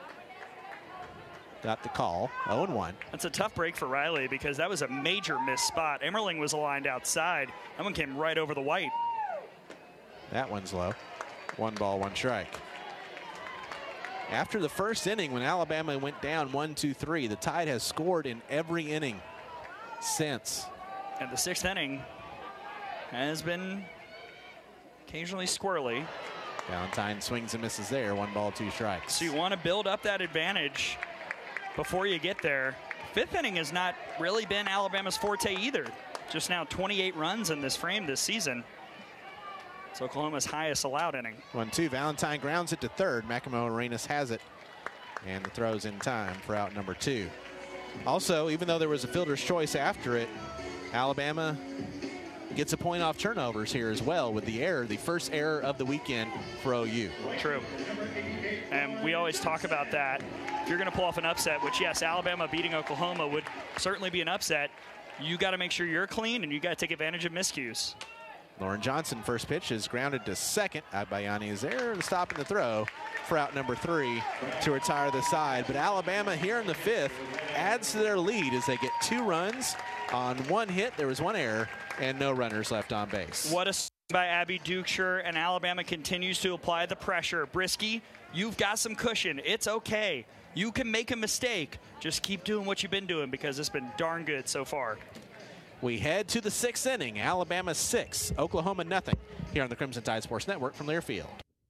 got the call. 0-1. That's a tough break for Riley because that was a major missed spot. Emmerling was aligned outside. That one came right over the white. That one's low. 1 ball, 1 strike. After the first inning, when Alabama went down 1-2-3, the Tide has scored in every inning since. And the 6th inning has been occasionally squirrely. Valentine swings and misses there. 1 ball, 2 strikes. So you want to build up that advantage before you get there. 5th inning has not really been Alabama's forte either. Just now 28 runs in this frame this season. It's Oklahoma's highest allowed inning. 1-2. Valentine grounds it to third. Makimo Arenas has it. And the throw's in time for out number 2. Also, even though there was a fielder's choice after it, Alabama gets a point off turnovers here as well with the error, the first error of the weekend for OU. True. And we always talk about that. If you're going to pull off an upset, which, yes, Alabama beating Oklahoma would certainly be an upset, you got to make sure you're clean and you got to take advantage of miscues. Lauren Johnson, first pitch is grounded to second. Agbayani is there to stop in the throw for out number 3 to retire the side. But Alabama here in the 5th adds to their lead as they get 2 runs on 1 hit. There was 1 error and no runners left on base. What a swing by Abby Dukeshire, and Alabama continues to apply the pressure. Brisky, you've got some cushion. It's okay. You can make a mistake. Just keep doing what you've been doing because it's been darn good so far. We head to the 6th inning. Alabama 6, Oklahoma nothing. Here on the Crimson Tide Sports Network from Learfield.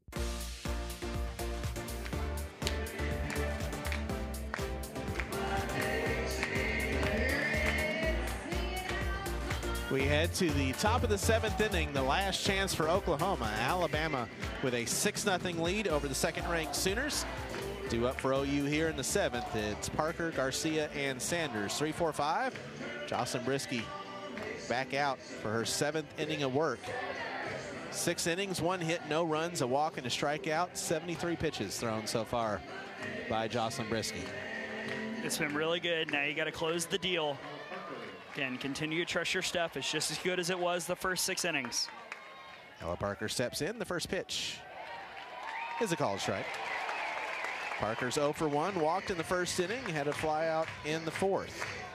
We head to the top of the 7th inning, the last chance for Oklahoma. Alabama with a 6-0 lead over the 2nd-ranked Sooners. Due up for OU here in the 7th. It's Parker, Garcia, and Sanders. 3-4-5. Jocelyn Brisky back out for her 7th inning of work. 6 innings, 1 hit, no runs, a walk, and a strikeout. 73 pitches thrown so far by Jocelyn Brisky. It's been really good. Now you got to close the deal. Again, continue to trust your stuff. It's just as good as it was the first 6 innings. Ella Parker steps in. The first pitch is a called strike. Parker's 0 for 1, walked in the first inning, had a fly out in the 4th.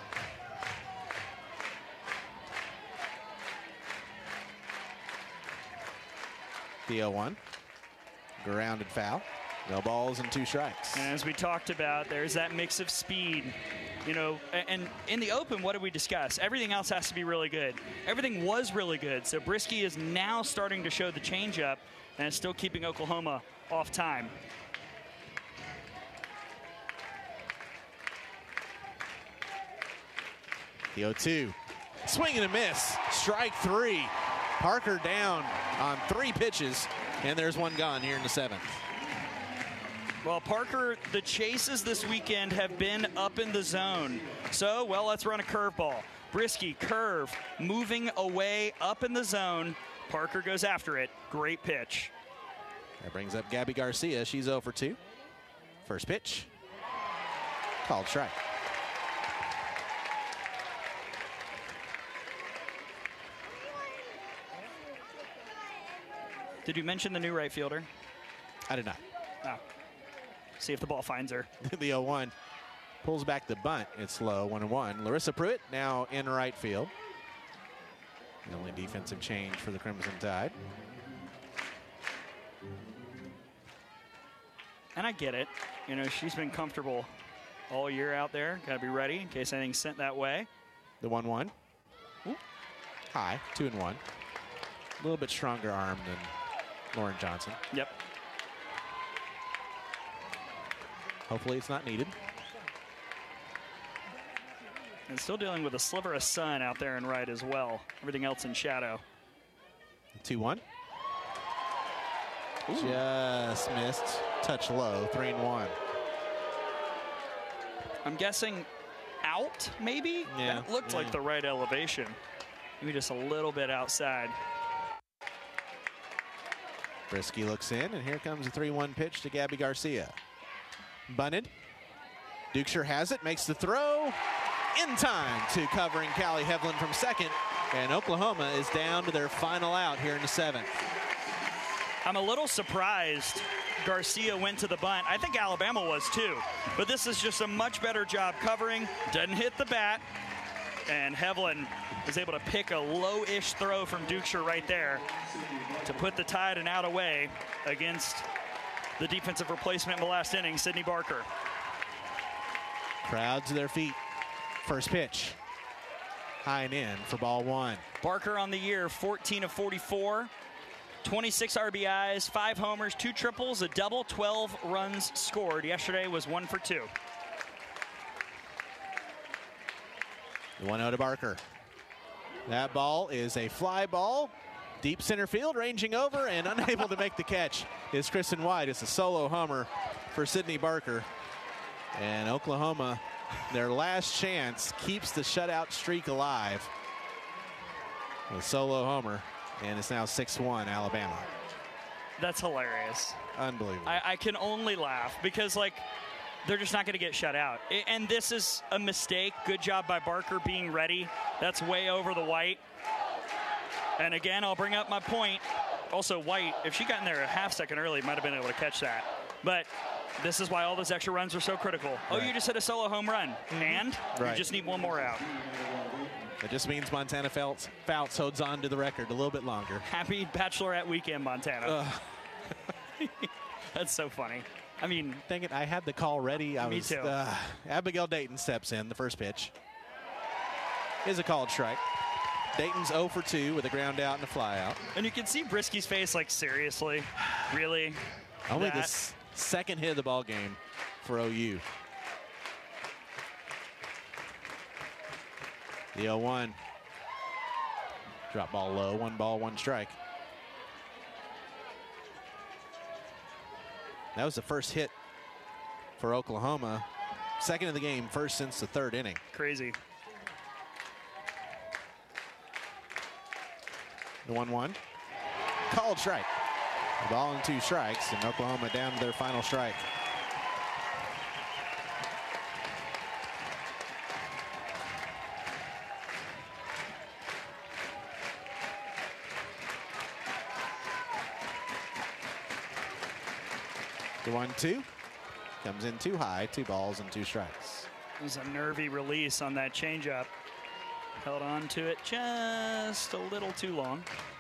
The 0-1, grounded foul. No balls and 2 strikes. And as we talked about, there's that mix of speed. You know, and in the open, what did we discuss? Everything else has to be really good. Everything was really good. So Brisky is now starting to show the changeup, and it's still keeping Oklahoma off time. The 0-2, swing and a miss. Strike 3. Parker down on 3 pitches, and there's 1 gone here in the 7th. Well, Parker, the chases this weekend have been up in the zone. So, well, let's run a curveball. Brisky, curve, moving away up in the zone. Parker goes after it. Great pitch. That brings up Gabby Garcia. She's 0 for 2. First pitch, called strike. Did you mention the new right fielder? I did not. Oh. See if the ball finds her. The 0-1 pulls back the bunt. It's low, 1-1. Larissa Pruitt now in right field. The only defensive change for the Crimson Tide. And I get it. You know, she's been comfortable all year out there. Got to be ready in case anything's sent that way. The 1-1. High, 2-1. A little bit stronger arm than Lauren Johnson. Yep. Hopefully it's not needed. And still dealing with a sliver of sun out there in right as well. Everything else in shadow. 2-1. Just missed. Touch low, 3-1. I'm guessing out, maybe? Yeah. That looked like the right elevation. Maybe just a little bit outside. Brisky looks in, and here comes a 3-1 pitch to Gabby Garcia. Bunted. Dukeshire has it, makes the throw in time to covering Callie Hevlin from second. And Oklahoma is down to their final out here in the 7th. I'm a little surprised Garcia went to the bunt. I think Alabama was too. But this is just a much better job covering. Doesn't hit the bat. And Hevlin is able to pick a low-ish throw from Dukeshire right there to put the Tide and out away against the defensive replacement in the last inning, Sydney Barker. Crowd to their feet. First pitch. High and in for ball 1. Barker on the year, 14 of 44. 26 RBIs, 5 homers, 2 triples, a double, 12 runs scored. Yesterday was 1 for 2. The 1-0 to Barker. That ball is a fly ball. Deep center field, ranging over and unable to make the catch is Kristen White. It's a solo homer for Sydney Barker. And Oklahoma, their last chance, keeps the shutout streak alive. A solo homer. And it's now 6-1 Alabama. That's hilarious. Unbelievable. I can only laugh because, like, they're just not going to get shut out. And this is a mistake. Good job by Barker being ready. That's way over the White. And again, I'll bring up my point. Also, White, if she got in there a half second early, might have been able to catch that. But this is why all those extra runs are so critical. Right. Oh, you just hit a solo home run. And you just need one more out. It just means Montana Fouts holds on to the record a little bit longer. Happy Bachelorette weekend, Montana. That's so funny. I mean, dang it, I had the call ready. Me too. Abigail Dayton steps in. The first pitch is a called strike. Dayton's 0 for 2 with a ground out and a fly out. And you can see Brisky's face, like, seriously? Really? Only the second hit of the ball game for OU. The 0-1. Drop ball low, 1 ball, 1 strike. That was the first hit for Oklahoma. Second of the game, first since the 3rd inning. Crazy. The 1-1. Called strike. A ball and 2 strikes, and Oklahoma down to their final strike. The 1-2 comes in too high, 2 balls and 2 strikes. It was a nervy release on that changeup. Held on to it just a little too long.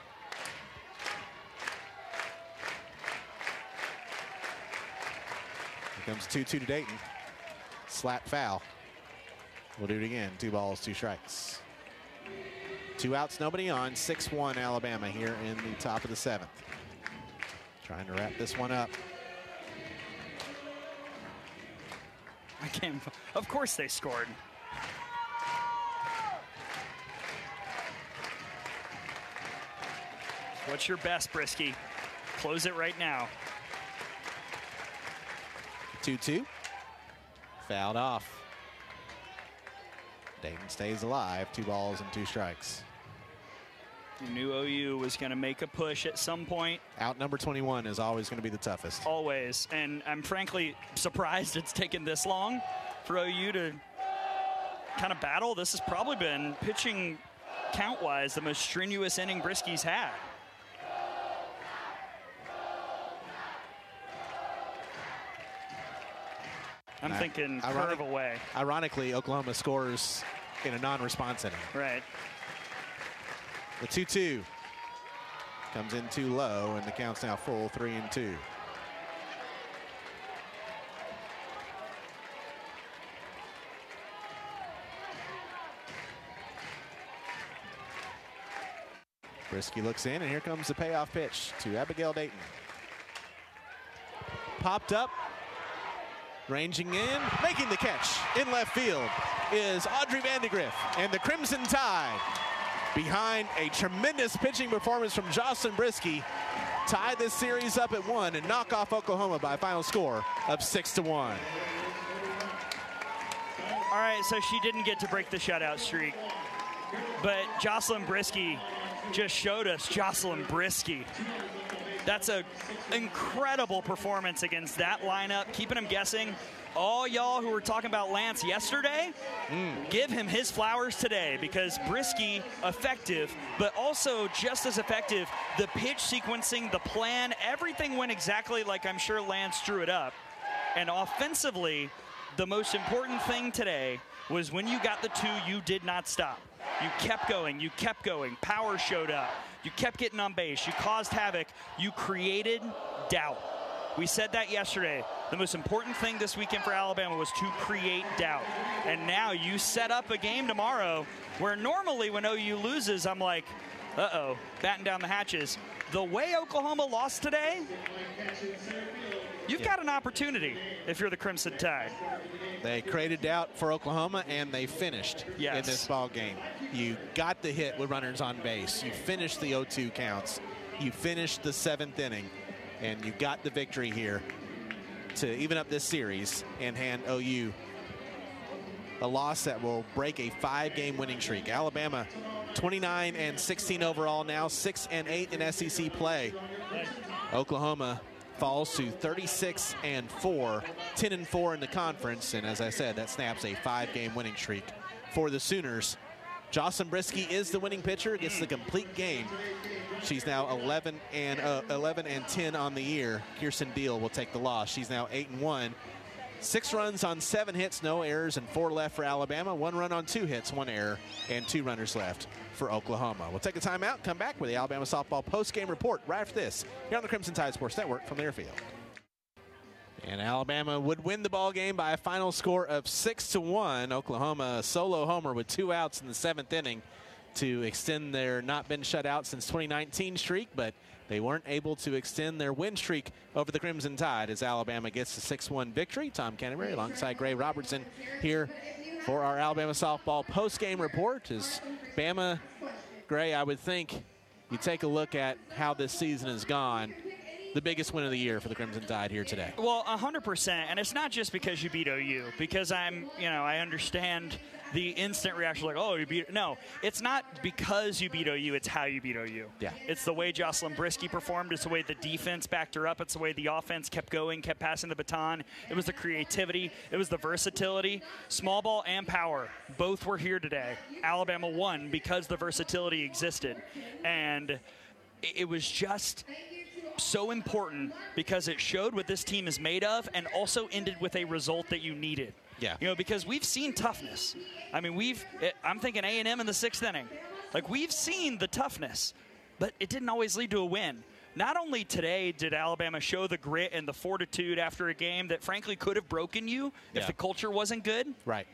Here comes 2-2 to Dayton. Slap foul. We'll do it again. 2 balls, 2 strikes. 2 outs, nobody on. 6-1 Alabama here in the top of the 7th. Trying to wrap this one up. I can't. Of course they scored. What's your best, Brisky? Close it right now. 2-2. Fouled off. Dayton stays alive. 2 balls and 2 strikes. You knew OU was going to make a push at some point. Out number 21 is always going to be the toughest. Always. And I'm frankly surprised it's taken this long for OU to kind of battle. This has probably been, pitching count-wise, the most strenuous inning Brisky's had. I'm thinking curve away. Ironically, Oklahoma scores in a non-response inning. Right. The 2-2 comes in too low, and the count's now full, 3-2. Brisky looks in, and here comes the payoff pitch to Abigail Dayton. Popped up, ranging in, making the catch in left field is Audrey Vandegrift, and the Crimson Tide, behind a tremendous pitching performance from Jocelyn Brisky, tie this series up at 1 and knock off Oklahoma by a final score of 6-1. All right, so she didn't get to break the shutout streak, but Jocelyn Brisky just showed us Jocelyn Brisky. That's an incredible performance against that lineup, keeping them guessing. All y'all who were talking about Lance yesterday, give him his flowers today, because Brisky, effective, but also just as effective. The pitch sequencing, the plan, everything went exactly like I'm sure Lance drew it up. And offensively, the most important thing today was when you got the 2, you did not stop. You kept going, power showed up, you kept getting on base, you caused havoc, you created doubt. We said that yesterday. The most important thing this weekend for Alabama was to create doubt. And now you set up a game tomorrow where normally when OU loses, I'm like, uh-oh, batten down the hatches. The way Oklahoma lost today, you've got an opportunity if you're the Crimson Tide. They created doubt for Oklahoma, and they finished in this ball game. You got the hit with runners on base. You finished the 0-2 counts. You finished the 7th inning, and you got the victory here to even up this series and hand OU a loss that will break a 5-game winning streak. Alabama 29-16 overall now, 6-8 in SEC play. Oklahoma falls to 36-4, 10-4 in the conference, and as I said, that snaps a 5-game winning streak for the Sooners. Jocelyn Brisky is the winning pitcher, gets the complete game. She's now 11-10 on the year. Kirsten Deal will take the loss. She's now 8-1. 6 runs on 7 hits, no errors, and 4 left for Alabama. 1 run on 2 hits, 1 error, and 2 runners left for Oklahoma. We'll take a timeout, come back with the Alabama softball post-game report right after this here on the Crimson Tide Sports Network from Learfield. And Alabama would win the ball game by a final score of 6-1. Oklahoma solo homer with 2 outs in the 7th inning to extend their not been shut out since 2019 streak, but they weren't able to extend their win streak over the Crimson Tide as Alabama gets the 6-1 victory. Tom Canterbury alongside Gray Robertson here for our Alabama softball post-game report. As Bama, Gray, I would think you take a look at how this season has gone. The biggest win of the year for the Crimson Tide here today. Well, 100%, and it's not just because you beat OU, because I understand the instant reaction like, oh, you beat. No, it's not because you beat OU, it's how you beat OU. Yeah. It's the way Jocelyn Brisky performed, it's the way the defense backed her up, it's the way the offense kept going, kept passing the baton. It was the creativity, it was the versatility. Small ball and power, both were here today. Alabama won because the versatility existed. And it was just so important because it showed what this team is made of and also ended with a result that you needed. Yeah. Because we've seen toughness. I mean, I'm thinking A&M in the 6th inning. Like, we've seen the toughness, but it didn't always lead to a win. Not only today did Alabama show the grit and the fortitude after a game that frankly could have broken you if the culture wasn't good. Right.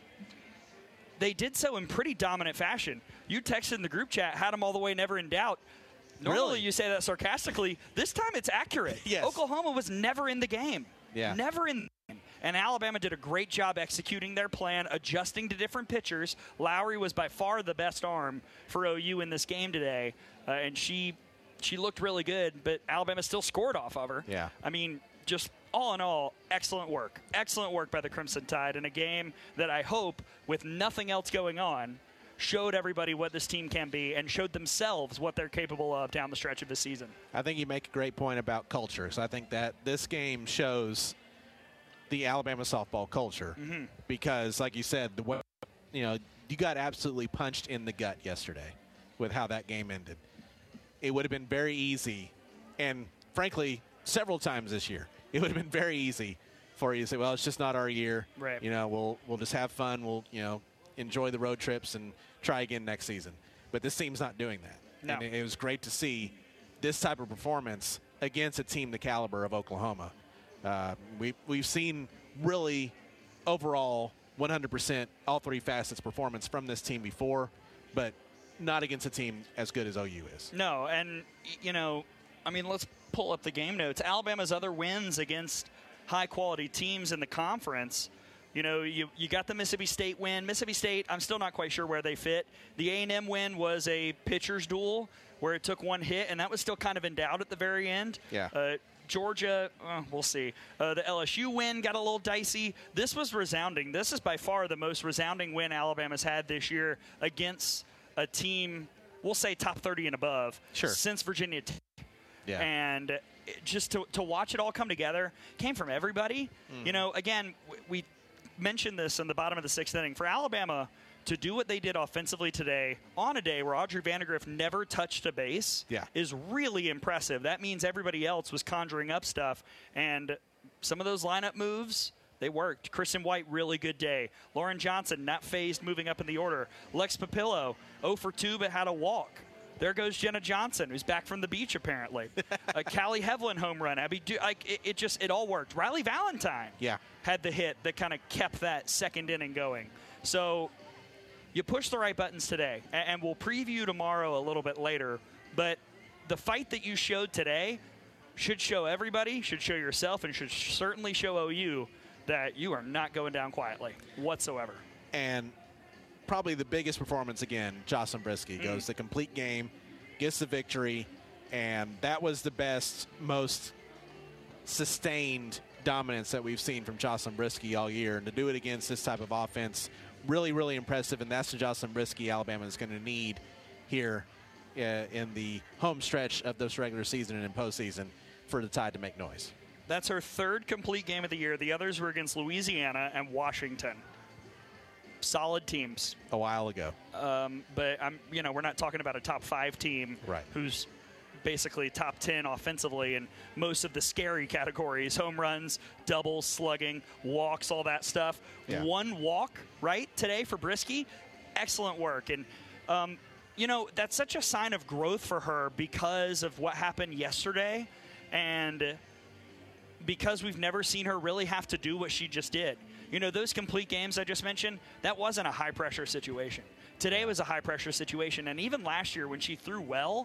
They did so in pretty dominant fashion. You texted in the group chat, had them all the way, never in doubt. Normally you say that sarcastically. This time it's accurate. Yes. Oklahoma was never in the game. Yeah. Never in the game. And Alabama did a great job executing their plan, adjusting to different pitchers. Lowry was by far the best arm for OU in this game today. And she looked really good, but Alabama still scored off of her. Yeah. I mean, just all in all, excellent work. Excellent work by the Crimson Tide in a game that I hope, with nothing else going on, showed everybody what this team can be and showed themselves what they're capable of down the stretch of the season. I think you make a great point about culture. So I think that this game shows the Alabama softball culture because, like you said, you got absolutely punched in the gut yesterday with how that game ended. It would have been very easy, and frankly, several times this year, it would have been very easy for you to say, well, it's just not our year. Right. We'll just have fun. We'll, enjoy the road trips and try again next season. But this team's not doing that. No. And it was great to see this type of performance against a team the caliber of Oklahoma. We've seen really overall 100% all three facets performance from this team before, but not against a team as good as OU is. No, and, let's pull up the game notes. Alabama's other wins against high-quality teams in the conference, you got the Mississippi State win. Mississippi State, I'm still not quite sure where they fit. The A&M win was a pitcher's duel where it took one hit, and that was still kind of in doubt at the very end. Yeah. Georgia, we'll see. The LSU win got a little dicey. This was resounding. This is by far the most resounding win Alabama's had this year against a team, we'll say top 30 and above, since Virginia Tech. Yeah. And just to watch it all come together came from everybody. Again, we mentioned this in the bottom of the sixth inning. For Alabama to do what they did offensively today on a day where Audrey Vandegrift never touched a base is really impressive. That means everybody else was conjuring up stuff, and some of those lineup moves, they worked. Kristen White, really good day. Lauren Johnson, not phased, moving up in the order. Lex Papillo, 0 for 2, but had a walk. There goes Jenna Johnson, who's back from the beach, apparently. Callie Hevlin home run. It all worked. Riley Valentine had the hit that kind of kept that second inning going. So you push the right buttons today, and we'll preview tomorrow a little bit later. But the fight that you showed today should show everybody, should show yourself, and should certainly show OU that you are not going down quietly whatsoever. And probably the biggest performance again, Jocelyn Brisky goes the complete game, gets the victory, and that was the best, most sustained dominance that we've seen from Jocelyn Brisky all year. And to do it against this type of offense, really, really impressive. And that's the Jocelyn Brisky Alabama is going to need here in the home stretch of this regular season and in postseason for the Tide to make noise. That's her third complete game of the year. The others were against Louisiana and Washington. Solid teams. A while ago. But we're not talking about a top 5 team who's basically top 10 offensively in most of the scary categories: home runs, doubles, slugging, walks, all that stuff. Yeah. One walk, today for Brisky. Excellent work. And, that's such a sign of growth for her because of what happened yesterday and because we've never seen her really have to do what she just did. Those complete games I just mentioned, that wasn't a high-pressure situation. Today was a high-pressure situation, and even last year when she threw well,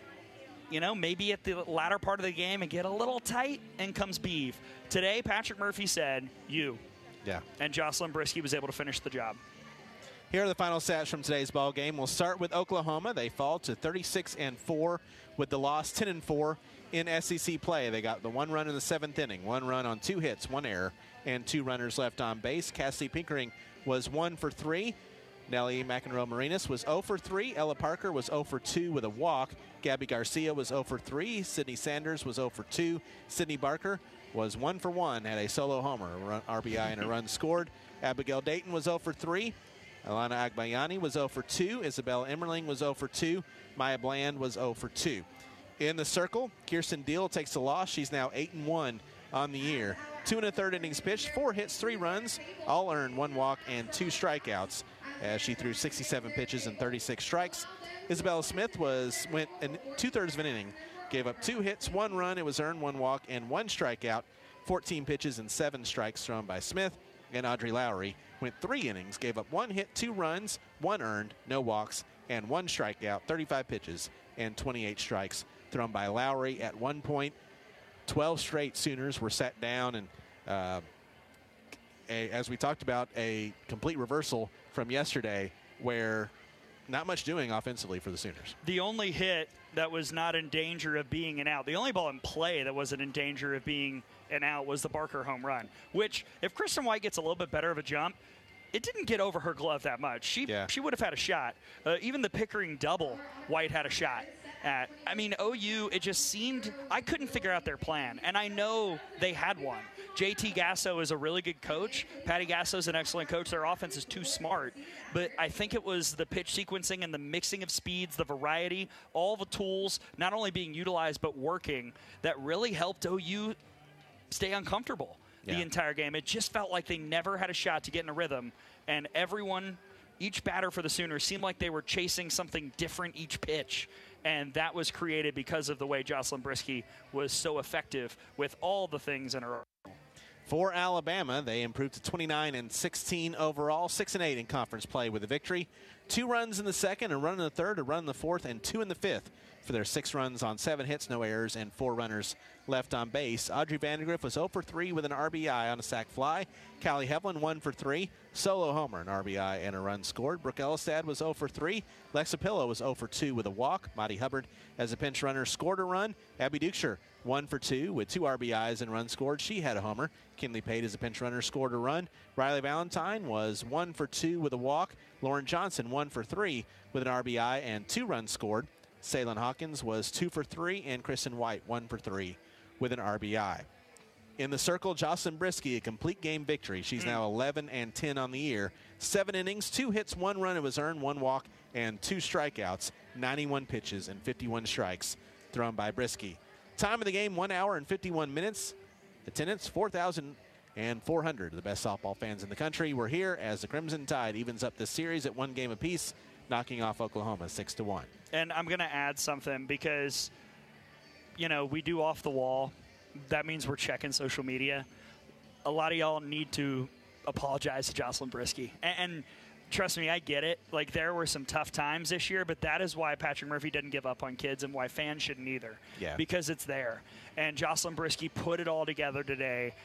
maybe at the latter part of the game and get a little tight, and comes Beeve. Today, Patrick Murphy said, you. Yeah. And Jocelyn Brisky was able to finish the job. Here are the final stats from today's ball game. We'll start with Oklahoma. They fall to 36-4 with the loss, 10-4 in SEC play. They got the 1 run in the 7th inning, 1 run on 2 hits, 1 error, and 2 runners left on base. Cassidy Pickering was 1 for 3. Nellie McEnroe-Marinas was 0 for 3. Ella Parker was 0 for 2 with a walk. Gabby Garcia was 0 for 3. Sydney Sanders was 0 for 2. Sydney Barker was 1 for 1, had a solo homer, RBI, and a run scored. Abigail Dayton was 0 for 3. Alana Agbayani was 0 for 2. Isabella Emmerling was 0 for 2. Maya Bland was 0 for 2. In the circle, Kirsten Deal takes the loss. She's now 8-1 on the year. 2 1/3 innings pitched, 4 hits, 3 runs, all earned, 1 walk, and 2 strikeouts as she threw 67 pitches and 36 strikes. Isabella Smith went in 2/3 of an inning, gave up 2 hits, 1 run, it was earned, 1 walk, and 1 strikeout. 14 pitches and 7 strikes thrown by Smith. And Audrey Lowry went 3 innings, gave up 1 hit, 2 runs, 1 earned, no walks, and 1 strikeout. 35 pitches and 28 strikes thrown by Lowry. At one point, 12 straight Sooners were sat down, and as we talked about, a complete reversal from yesterday where not much doing offensively for the Sooners. The only hit that was not in danger of being an out, the only ball in play that wasn't in danger of being an out was the Barker home run, which if Kristen White gets a little bit better of a jump, it didn't get over her glove that much. She would have had a shot. Even the Pickering double, White had a shot at. OU, it just seemed, I couldn't figure out their plan, and I know they had one. JT Gasso is a really good coach. Patty Gasso is an excellent coach. Their offense is too smart, but I think it was the pitch sequencing and the mixing of speeds, the variety, all the tools not only being utilized but working that really helped OU stay uncomfortable. the entire game. It just felt like they never had a shot to get in a rhythm, and each batter for the Sooners seemed like they were chasing something different each pitch, and that was created because of the way Jocelyn Brisky was so effective with all the things in her arsenal. For Alabama, they improved to 29-16 overall, 6-8 in conference play with a victory. 2 runs in the second, a run in the third, a run in the fourth, and 2 in the fifth for their 6 runs on 7 hits, no errors, and 4 runners left on base. Audrey Vandegrift was 0 for 3 with an RBI on a sac fly. Callie Hevlin 1 for 3, solo homer, an RBI, and a run scored. Brooke Elistad was 0 for 3. Lexa Pillow was 0 for 2 with a walk. Maddie Hubbard, as a pinch runner, scored a run. Abby Dukeshire 1 for 2 with 2 RBIs and run scored. She had a homer. Kinley Pate, as a pinch runner, scored a run. Riley Valentine was 1 for 2 with a walk. Lauren Johnson 1 for 3 with an RBI and 2 runs scored. Salyn Hawkins was 2 for 3, and Kristen White 1 for 3 with an RBI. In the circle, Jocelyn Brisky, a complete game victory. She's now 11-10 on the year. 7 innings, 2 hits, 1 run. It was earned, 1 walk, and 2 strikeouts. 91 pitches and 51 strikes thrown by Brisky. Time of the game, 1 hour and 51 minutes. Attendance, 4,400. The best softball fans in the country were here as the Crimson Tide evens up this series at 1 game apiece, knocking off Oklahoma 6-1. And I'm going to add something because, we do off the wall. That means we're checking social media. A lot of y'all need to apologize to Jocelyn Brisky. And trust me, I get it. Like, there were some tough times this year, but that is why Patrick Murphy didn't give up on kids and why fans shouldn't either. Yeah. Because it's there. And Jocelyn Brisky put it all together today.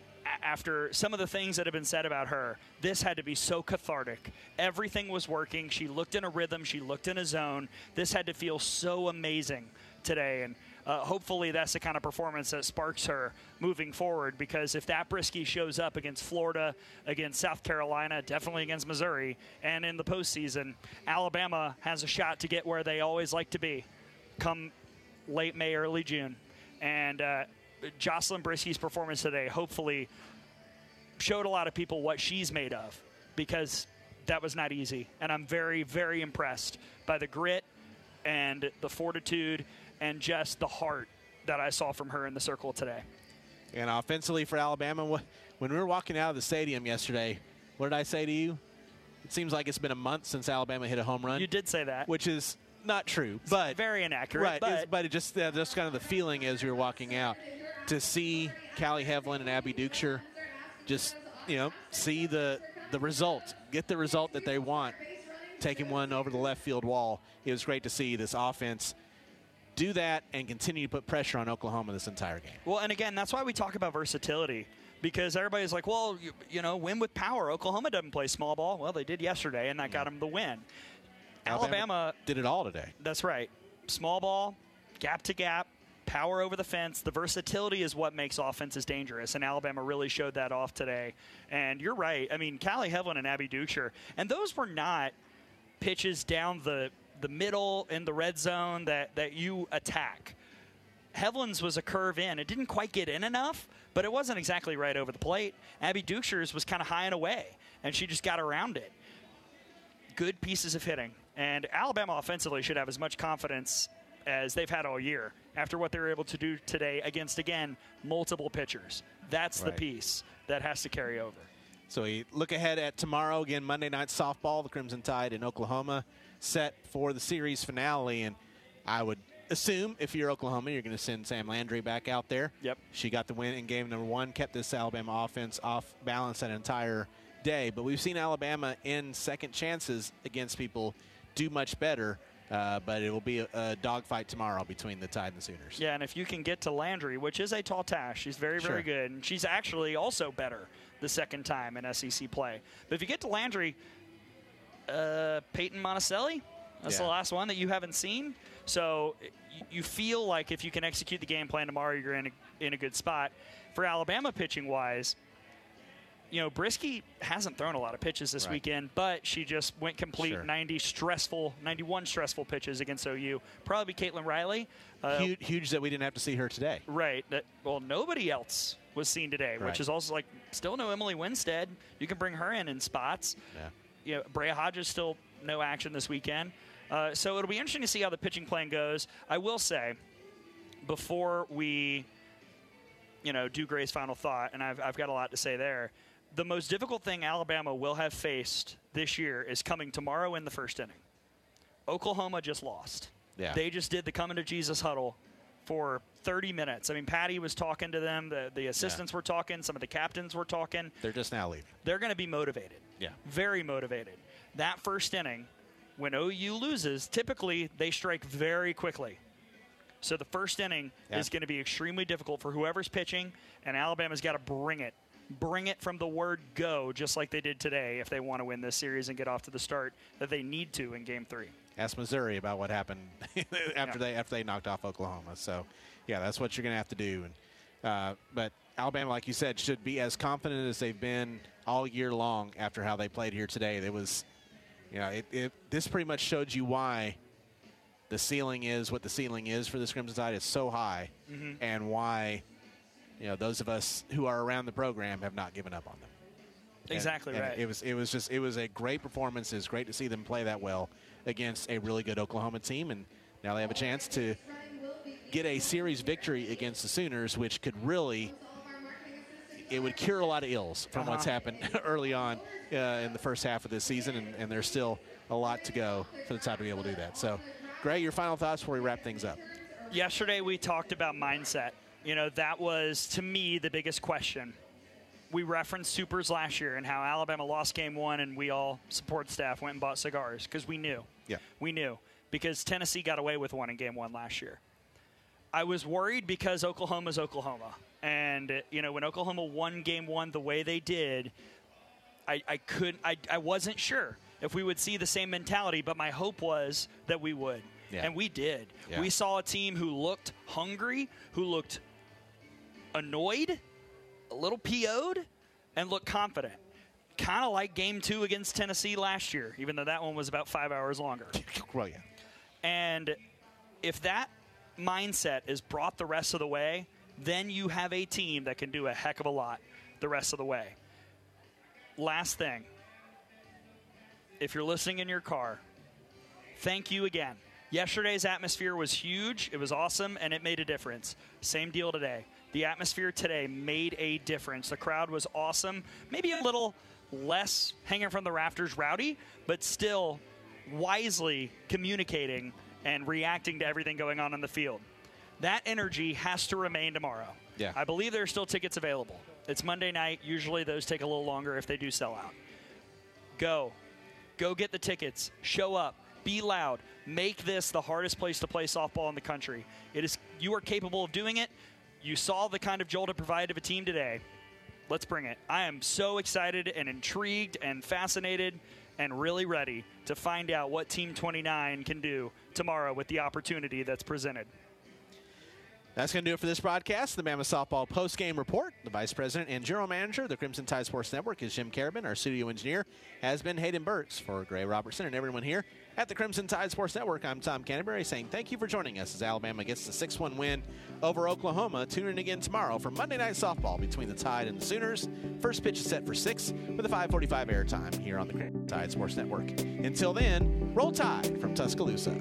After some of the things that have been said about her, this had to be so cathartic. Everything was working. She looked in a rhythm. She looked in a zone. This had to feel so amazing today. And hopefully that's the kind of performance that sparks her moving forward, because if that Brisky shows up against Florida, against South Carolina, definitely against Missouri, and in the postseason, Alabama has a shot to get where they always like to be come late May, early June. And Jocelyn Brisky's performance today hopefully showed a lot of people what she's made of, because that was not easy. And I'm very, very impressed by the grit and the fortitude and just the heart that I saw from her in the circle today. And offensively for Alabama, when we were walking out of the stadium yesterday, what did I say to you? It seems like it's been a month since Alabama hit a home run. You did say that. Which is not true, but very inaccurate. Right, but it just kind of the feeling as we were walking out to see Callie Hevlin and Abby Dukeshire just see the result, get the result that they want, taking one over the left field wall. It was great to see this offense do that and continue to put pressure on Oklahoma this entire game. Well, and again, that's why we talk about versatility, because everybody's like, well, win with power. Oklahoma doesn't play small ball. Well, they did yesterday, and that got them the win. Alabama did it all today. That's right. Small ball, gap to gap, power over the fence. The versatility is what makes offenses dangerous, and Alabama really showed that off today. And you're right. I mean, Callie Hevlin and Abby Dukeshire, and those were not pitches down the middle in the red zone that you attack. Hevlin's was a curve in. It didn't quite get in enough, but it wasn't exactly right over the plate. Abby Dukeshire's was kind of high and away, and she just got around it. Good pieces of hitting. And Alabama offensively should have as much confidence as they've had all year after what they were able to do today against, again, multiple pitchers. That's the piece that has to carry over. So we look ahead at tomorrow, again, Monday Night Softball, the Crimson Tide in Oklahoma, set for the series finale. And I would assume if you're Oklahoma, you're going to send Sam Landry back out there. Yep. She got the win in game number 1, kept this Alabama offense off balance that entire day. But we've seen Alabama in second chances against people do much better. But it will be a dogfight tomorrow between the Tide and the Sooners. Yeah, and if you can get to Landry, which is a tall task, she's very, very good. And she's actually also better the second time in SEC play. But if you get to Landry, Peyton Monticelli, that's the last one that you haven't seen. So you feel like if you can execute the game plan tomorrow, you're in a good spot. For Alabama pitching-wise, Brisky hasn't thrown a lot of pitches this weekend, but she just went complete 91 stressful pitches against OU. Probably Caitlin Riley. Huge that we didn't have to see her today. Right. Nobody else was seen today, which is also like still no Emily Winstead. You can bring her in spots. Yeah. Brea Hodges still no action this weekend. So it'll be interesting to see how the pitching plan goes. I will say, before we do Gray's final thought, and I've got a lot to say there. The most difficult thing Alabama will have faced this year is coming tomorrow in the first inning. Oklahoma just lost. Yeah. They just did the coming to Jesus huddle for 30 minutes. I mean, Patty was talking to them. The assistants were talking. Some of the captains were talking. They're just now leaving. They're going to be motivated. Yeah. Very motivated. That first inning, when OU loses, typically they strike very quickly. So the first inning is going to be extremely difficult for whoever's pitching, and Alabama's got to bring it. Bring it from the word go, just like they did today, if they want to win this series and get off to the start that they need to in Game 3. Ask Missouri about what happened after they knocked off Oklahoma. So, yeah, that's what you're going to have to do. And but Alabama, like you said, should be as confident as they've been all year long after how they played here today. It was, this pretty much showed you why the ceiling is what the ceiling is for this Crimson Tide. Is so high, and why those of us who are around the program have not given up on them. Exactly right. It was a great performance. It was great to see them play that well against a really good Oklahoma team, and now they have a chance to get a series victory against the Sooners, which could really would cure a lot of ills from what's happened early on in the first half of this season, and there's still a lot to go for the Tide to be able to do that. So, Gray, your final thoughts before we wrap things up. Yesterday we talked about mindset. That was, to me, the biggest question. We referenced Supers last year and how Alabama lost Game 1, and we all, support staff, went and bought cigars because we knew. Yeah. We knew. Because Tennessee got away with one in Game 1 last year. I was worried because Oklahoma's Oklahoma. And, when Oklahoma won Game 1 the way they did, I wasn't sure if we would see the same mentality, but my hope was that we would. Yeah. And we did. Yeah. We saw a team who looked hungry, who looked annoyed, a little PO'd, and looked confident. Kind of like Game 2 against Tennessee last year, even though that one was about 5 hours longer. Well, yeah. And if that mindset is brought the rest of the way, then you have a team that can do a heck of a lot the rest of the way. Last thing. If you're listening in your car, thank you again. Yesterday's atmosphere was huge. It was awesome, and it made a difference. Same deal today. The atmosphere today made a difference. The crowd was awesome. Maybe a little less hanging from the rafters rowdy, but still wisely communicating and reacting to everything going on in the field. That energy has to remain tomorrow. Yeah. I believe there are still tickets available. It's Monday night. Usually those take a little longer if they do sell out. Go get the tickets. Show up. Be loud. Make this the hardest place to play softball in the country. You are capable of doing it. You saw the kind of jolt it provided of a team today. Let's bring it. I am so excited and intrigued and fascinated and really ready to find out what Team 29 can do tomorrow with the opportunity that's presented. That's going to do it for this broadcast. The Bama Softball Post-Game Report. The Vice President and General Manager of the Crimson Tide Sports Network is Jim Carabin. Our studio engineer has been Hayden Burks. For Gray Robertson and everyone here at the Crimson Tide Sports Network, I'm Tom Canterbury saying thank you for joining us as Alabama gets the 6-1 win over Oklahoma. Tune in again tomorrow for Monday Night Softball between the Tide and the Sooners. First pitch is set for 6 with a 5:45 airtime here on the Crimson Tide Sports Network. Until then, roll Tide from Tuscaloosa.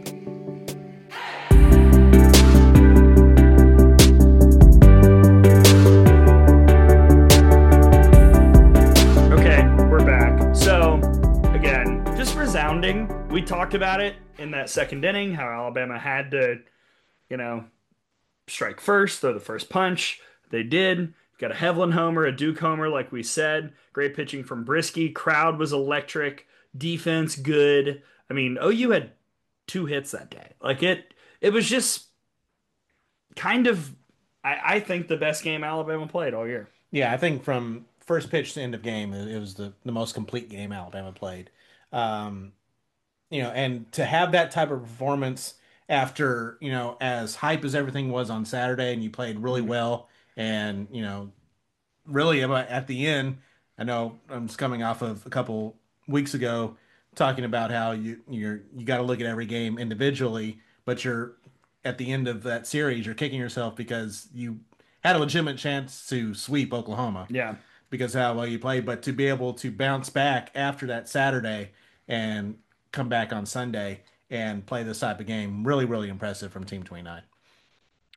So, again, just resounding. We talked about it in that second inning, how Alabama had to, strike first, throw the first punch. They did. Got a Hevlin homer, a Duke homer, like we said. Great pitching from Brisky. Crowd was electric. Defense, good. I mean, OU had 2 hits that day. It was just kind of, I think, the best game Alabama played all year. Yeah, I think from first pitch to end of game, it was the most complete game Alabama played. And to have that type of performance after, as hype as everything was on Saturday, and you played really well, and, really at the end, I know I'm just coming off of a couple weeks ago talking about how you got to look at every game individually, but you're at the end of that series, you're kicking yourself because you had a legitimate chance to sweep Oklahoma. Yeah. Because of how well you played, but to be able to bounce back after that Saturday and come back on Sunday and play this type of game, really, really impressive from Team 29.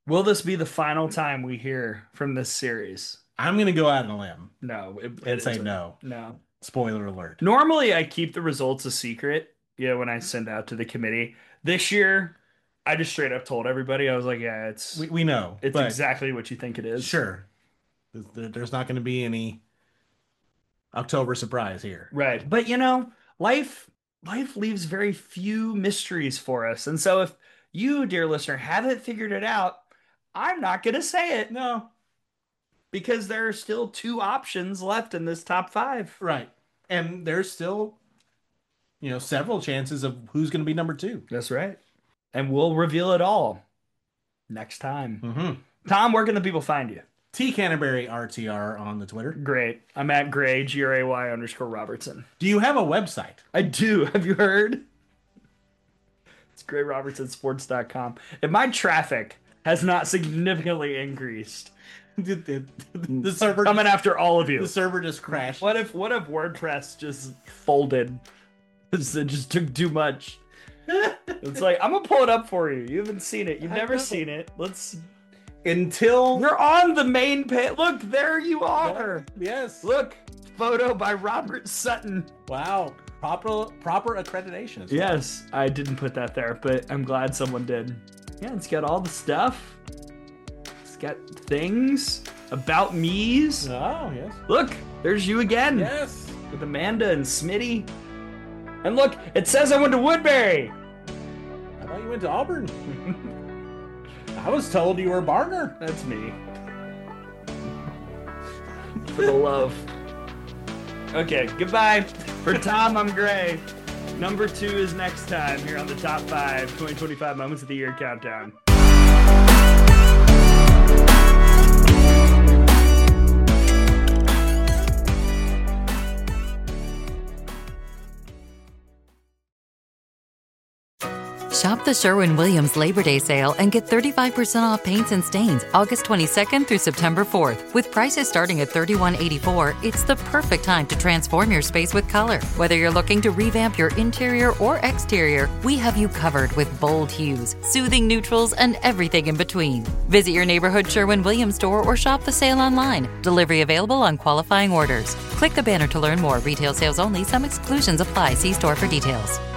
Will this be the final time we hear from this series? I'm going to go out on a limb No. and say isn't. no. No. Spoiler alert. Normally, I keep the results a secret, when I send out to the committee. This year, I just straight up told everybody. I was like, yeah, We know. it's but exactly what you think it is. Sure. There's not going to be any October surprise here. Right. But, life leaves very few mysteries for us. And so if you, dear listener, haven't figured it out, I'm not going to say it. No. Because there are still 2 options left in this top 5. Right. And there's still, several chances of who's going to be number 2. That's right. And we'll reveal it all next time. Mm-hmm. Tom, where can the people find you? T Canterbury RTR on the Twitter. Great. I'm at Gray, GRAY_Robertson. Do you have a website? I do. Have you heard? It's GrayRobertsonSports.com. If my traffic has not significantly increased, the server coming after all of you. The server just crashed. What if WordPress just folded? It just took too much. It's like, I'm gonna pull it up for you. You haven't seen it. You've never seen it. You're on the main page. Look, there you are. Yes. Look, photo by Robert Sutton. Wow. Proper accreditation as well. Yes, I didn't put that there, but I'm glad someone did. Yeah, it's got all the stuff. It's got things about me's. Oh, yes. Look, there's you again. Yes. With Amanda and Smitty. And look, it says I went to Woodbury. I thought you went to Auburn. I was told you were a Barner. That's me. For the love. Okay, goodbye. For Tom, I'm Gray. Number 2 is next time here on the Top 5 2025 Moments of the Year Countdown. Shop the Sherwin-Williams Labor Day sale and get 35% off paints and stains August 22nd through September 4th. With prices starting at $31.84, it's the perfect time to transform your space with color. Whether you're looking to revamp your interior or exterior, we have you covered with bold hues, soothing neutrals, and everything in between. Visit your neighborhood Sherwin-Williams store or shop the sale online. Delivery available on qualifying orders. Click the banner to learn more. Retail sales only. Some exclusions apply. See store for details.